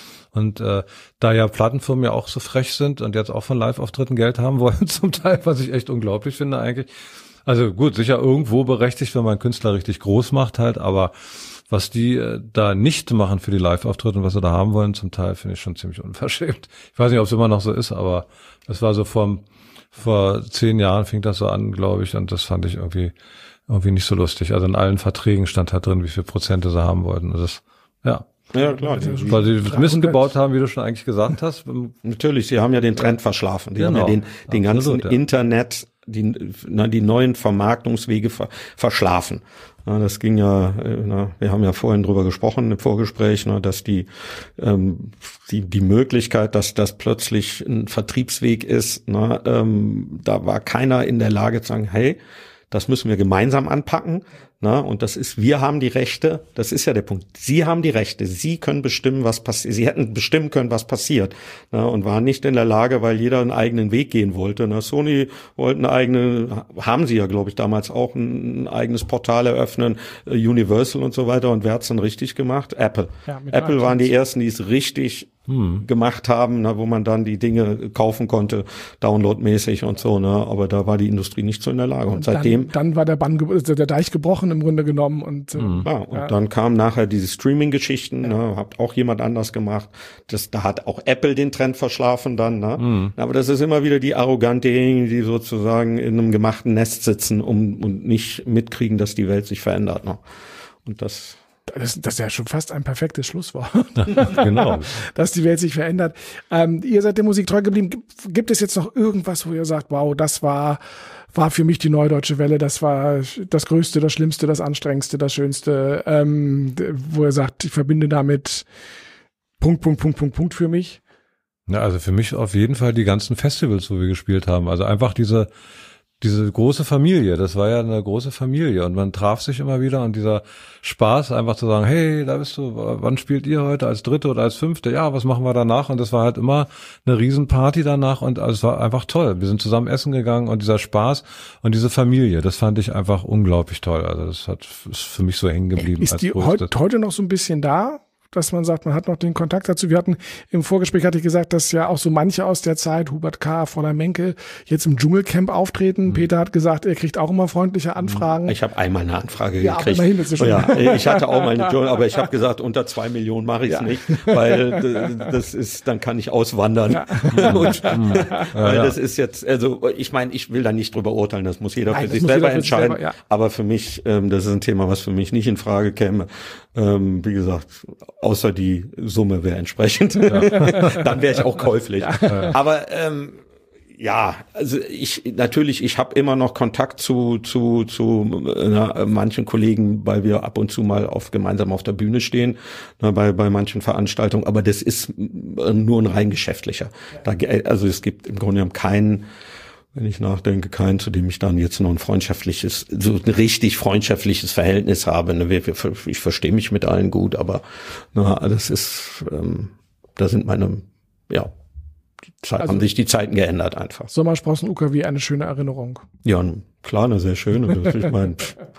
Und äh, da ja Plattenfirmen ja auch so frech sind und jetzt auch von Live-Auftritten Geld haben wollen zum Teil, was ich echt unglaublich finde eigentlich. Also gut, sicher irgendwo berechtigt, wenn man Künstler richtig groß macht halt, aber was die äh, da nicht machen für die Live-Auftritte und was sie da haben wollen zum Teil, finde ich schon ziemlich unverschämt. Ich weiß nicht, ob es immer noch so ist, aber es war so vor, vor zehn Jahren fing das so an, glaube ich, und das fand ich irgendwie irgendwie nicht so lustig. Also in allen Verträgen stand halt drin, wie viel Prozente sie haben wollten. Und das, ja. Ja, klar. Die, weil sie Mist gebaut haben, wie du schon eigentlich gesagt hast. Natürlich, sie haben ja den Trend verschlafen. Die genau. haben ja den, den Absolut, ganzen ja. Internet, die, na, die neuen Vermarktungswege ver, verschlafen. Ja, das ging ja, na, wir haben ja vorhin drüber gesprochen im Vorgespräch, na, dass die, ähm, die, die Möglichkeit, dass das plötzlich ein Vertriebsweg ist, na, ähm, da war keiner in der Lage zu sagen, hey, das müssen wir gemeinsam anpacken. Na, und das ist, wir haben die Rechte, das ist ja der Punkt. Sie haben die Rechte, Sie können bestimmen, was passiert. Sie hätten bestimmen können, was passiert. Na, und waren nicht in der Lage, weil jeder einen eigenen Weg gehen wollte. Na, Sony wollten eine eigene, haben sie ja, glaube ich, damals auch ein, ein eigenes Portal eröffnen, Universal und so weiter. Und wer hat's dann richtig gemacht? Apple. Ja, Apple waren die ersten, die es richtig hm. gemacht haben, na, wo man dann die Dinge kaufen konnte, downloadmäßig und so. Na, aber da war die Industrie nicht so in der Lage. Und, und seitdem dann, dann war der Bann, der Deich gebrochen im Grunde genommen und mhm. ja, und ja. dann kamen nachher diese Streaming-Geschichten, ja. ne, hat auch jemand anders gemacht. Das, da hat auch Apple den Trend verschlafen dann, ne? Mhm. Aber das ist immer wieder die arroganten, die sozusagen in einem gemachten Nest sitzen, um und nicht mitkriegen, dass die Welt sich verändert, ne? Und das Das, das ist ja schon fast ein perfektes Schlusswort. Genau. Dass die Welt sich verändert. Ähm, ihr seid der Musik treu geblieben. Gibt es jetzt noch irgendwas, wo ihr sagt, wow, das war war für mich die Neue Deutsche Welle, das war das Größte, das Schlimmste, das Anstrengendste, das Schönste, ähm, wo er sagt, ich verbinde damit Punkt, Punkt, Punkt, Punkt, Punkt für mich? Ja, also für mich auf jeden Fall die ganzen Festivals, wo wir gespielt haben. Also einfach diese diese große Familie, das war ja eine große Familie und man traf sich immer wieder und dieser Spaß, einfach zu sagen, hey, da bist du, wann spielt ihr heute, als Dritte oder als Fünfte? Ja, was machen wir danach? Und das war halt immer eine Riesenparty danach und also es war einfach toll. Wir sind zusammen essen gegangen und dieser Spaß und diese Familie, das fand ich einfach unglaublich toll. Also das hat ist für mich so hängen geblieben. Ist die heute, heute noch so ein bisschen da? Dass man sagt, man hat noch den Kontakt dazu. Wir hatten im Vorgespräch, hatte ich gesagt, dass ja auch so manche aus der Zeit, Hubert K., Fräulein Menke, jetzt im Dschungelcamp auftreten. Mhm. Peter hat gesagt, er kriegt auch immer freundliche Anfragen. Ich habe einmal eine Anfrage ja, gekriegt. Aber immerhin, schon. Ja, ich hatte auch mal eine Dschungel, aber ich habe gesagt, unter zwei Millionen mache ich es ja. nicht, weil das ist, dann kann ich auswandern. Ja. Und, mhm. Weil ja. das ist jetzt, also ich meine, ich will da nicht drüber urteilen, das muss jeder Nein, für sich selber entscheiden. Selber, ja. Aber für mich, ähm, das ist ein Thema, was für mich nicht in Frage käme. Ähm, wie gesagt, außer die Summe wäre entsprechend. Ja. Dann wäre ich auch käuflich. Ja. Aber ähm, ja, also ich natürlich, ich habe immer noch Kontakt zu zu zu na, manchen Kollegen, weil wir ab und zu mal auf gemeinsam auf der Bühne stehen, na, bei bei manchen Veranstaltungen. Aber das ist nur ein rein geschäftlicher. Da, also es gibt im Grunde genommen keinen, wenn ich nachdenke, keinen, zu dem ich dann jetzt noch ein freundschaftliches, so ein richtig freundschaftliches Verhältnis habe. Ich verstehe mich mit allen gut, aber na, das ist, ähm, da sind meine, ja, die Zeit, also, haben sich die Zeiten geändert einfach. Sommersprossen U K W, eine schöne Erinnerung. Ja, klar, eine sehr schöne. Das, ich meine,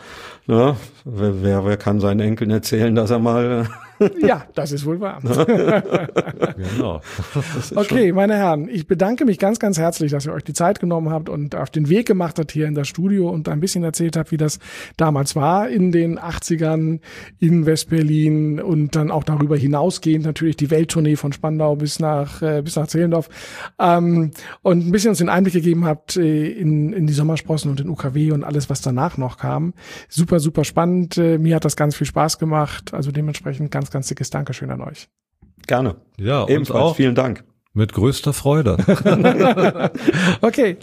na, wer, wer, wer kann seinen Enkeln erzählen, dass er mal ja, das ist wohl wahr. Genau. Okay, meine Herren, ich bedanke mich ganz, ganz herzlich, dass ihr euch die Zeit genommen habt und auf den Weg gemacht habt hier in das Studio und ein bisschen erzählt habt, wie das damals war in den achtzigern in West-Berlin und dann auch darüber hinausgehend natürlich die Welttournee von Spandau bis nach äh, bis nach Zehlendorf ähm, und ein bisschen uns den Einblick gegeben habt äh, in, in die Sommersprossen und den U K W und alles, was danach noch kam. Super, super spannend. Äh, mir hat das ganz viel Spaß gemacht. Also dementsprechend ganz ganz dickes Dankeschön an euch. Gerne. Ja, ebenfalls. Auch. Vielen Dank. Mit größter Freude. Okay.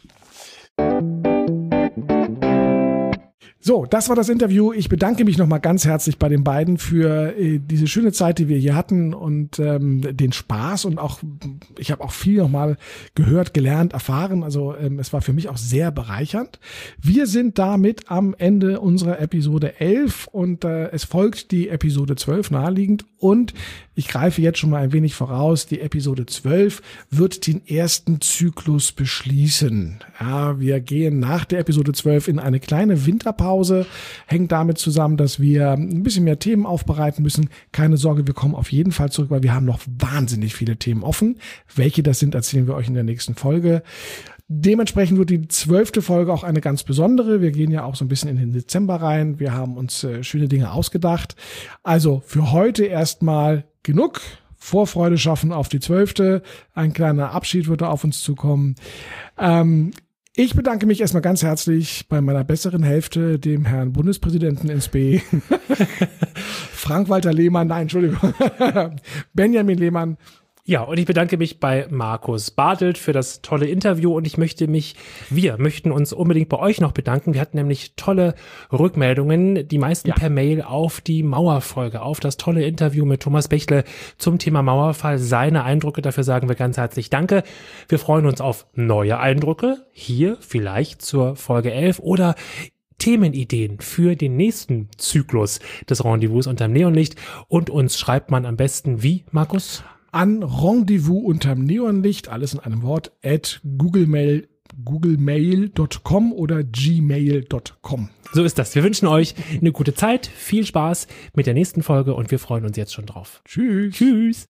So, das war das Interview. Ich bedanke mich nochmal ganz herzlich bei den beiden für äh, diese schöne Zeit, die wir hier hatten und ähm, den Spaß und auch, ich habe auch viel nochmal gehört, gelernt, erfahren. Also ähm, es war für mich auch sehr bereichernd. Wir sind damit am Ende unserer Episode elf und äh, es folgt die Episode zwölf naheliegend und ich greife jetzt schon mal ein wenig voraus. Die Episode zwölf wird den ersten Zyklus beschließen. Ja, wir gehen nach der Episode zwölf in eine kleine Winterpause. Hängt damit zusammen, dass wir ein bisschen mehr Themen aufbereiten müssen. Keine Sorge, wir kommen auf jeden Fall zurück, weil wir haben noch wahnsinnig viele Themen offen. Welche das sind, erzählen wir euch in der nächsten Folge. Dementsprechend wird die zwölfte Folge auch eine ganz besondere. Wir gehen ja auch so ein bisschen in den Dezember rein. Wir haben uns äh, schöne Dinge ausgedacht. Also für heute erstmal genug. Vorfreude schaffen auf die zwölfte. Ein kleiner Abschied wird da auf uns zukommen. Ähm, ich bedanke mich erstmal ganz herzlich bei meiner besseren Hälfte, dem Herrn Bundespräsidenten ins B. Frank-Walter Lehmann, nein, Entschuldigung. Benjamin Lehmann. Ja, und ich bedanke mich bei Markus Bartelt für das tolle Interview und ich möchte mich, wir möchten uns unbedingt bei euch noch bedanken. Wir hatten nämlich tolle Rückmeldungen, die meisten ja. per Mail auf die Mauerfolge, auf das tolle Interview mit Thomas Bechtle zum Thema Mauerfall. Seine Eindrücke, dafür sagen wir ganz herzlich Danke. Wir freuen uns auf neue Eindrücke, hier vielleicht zur Folge elf oder Themenideen für den nächsten Zyklus des Rendezvous unterm Neonlicht und uns schreibt man am besten wie, Markus? An Rendezvous unterm Neonlicht, alles in einem Wort, at googlemail, googlemail Punkt com oder gmail Punkt com. So ist das. Wir wünschen euch eine gute Zeit, viel Spaß mit der nächsten Folge und wir freuen uns jetzt schon drauf. Tschüss. Tschüss.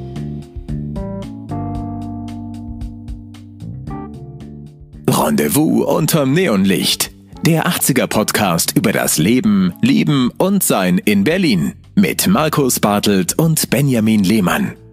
Rendezvous unterm Neonlicht. Der achtziger Podcast über das Leben, Lieben und Sein in Berlin. Mit Markus Bartelt und Benjamin Lehmann.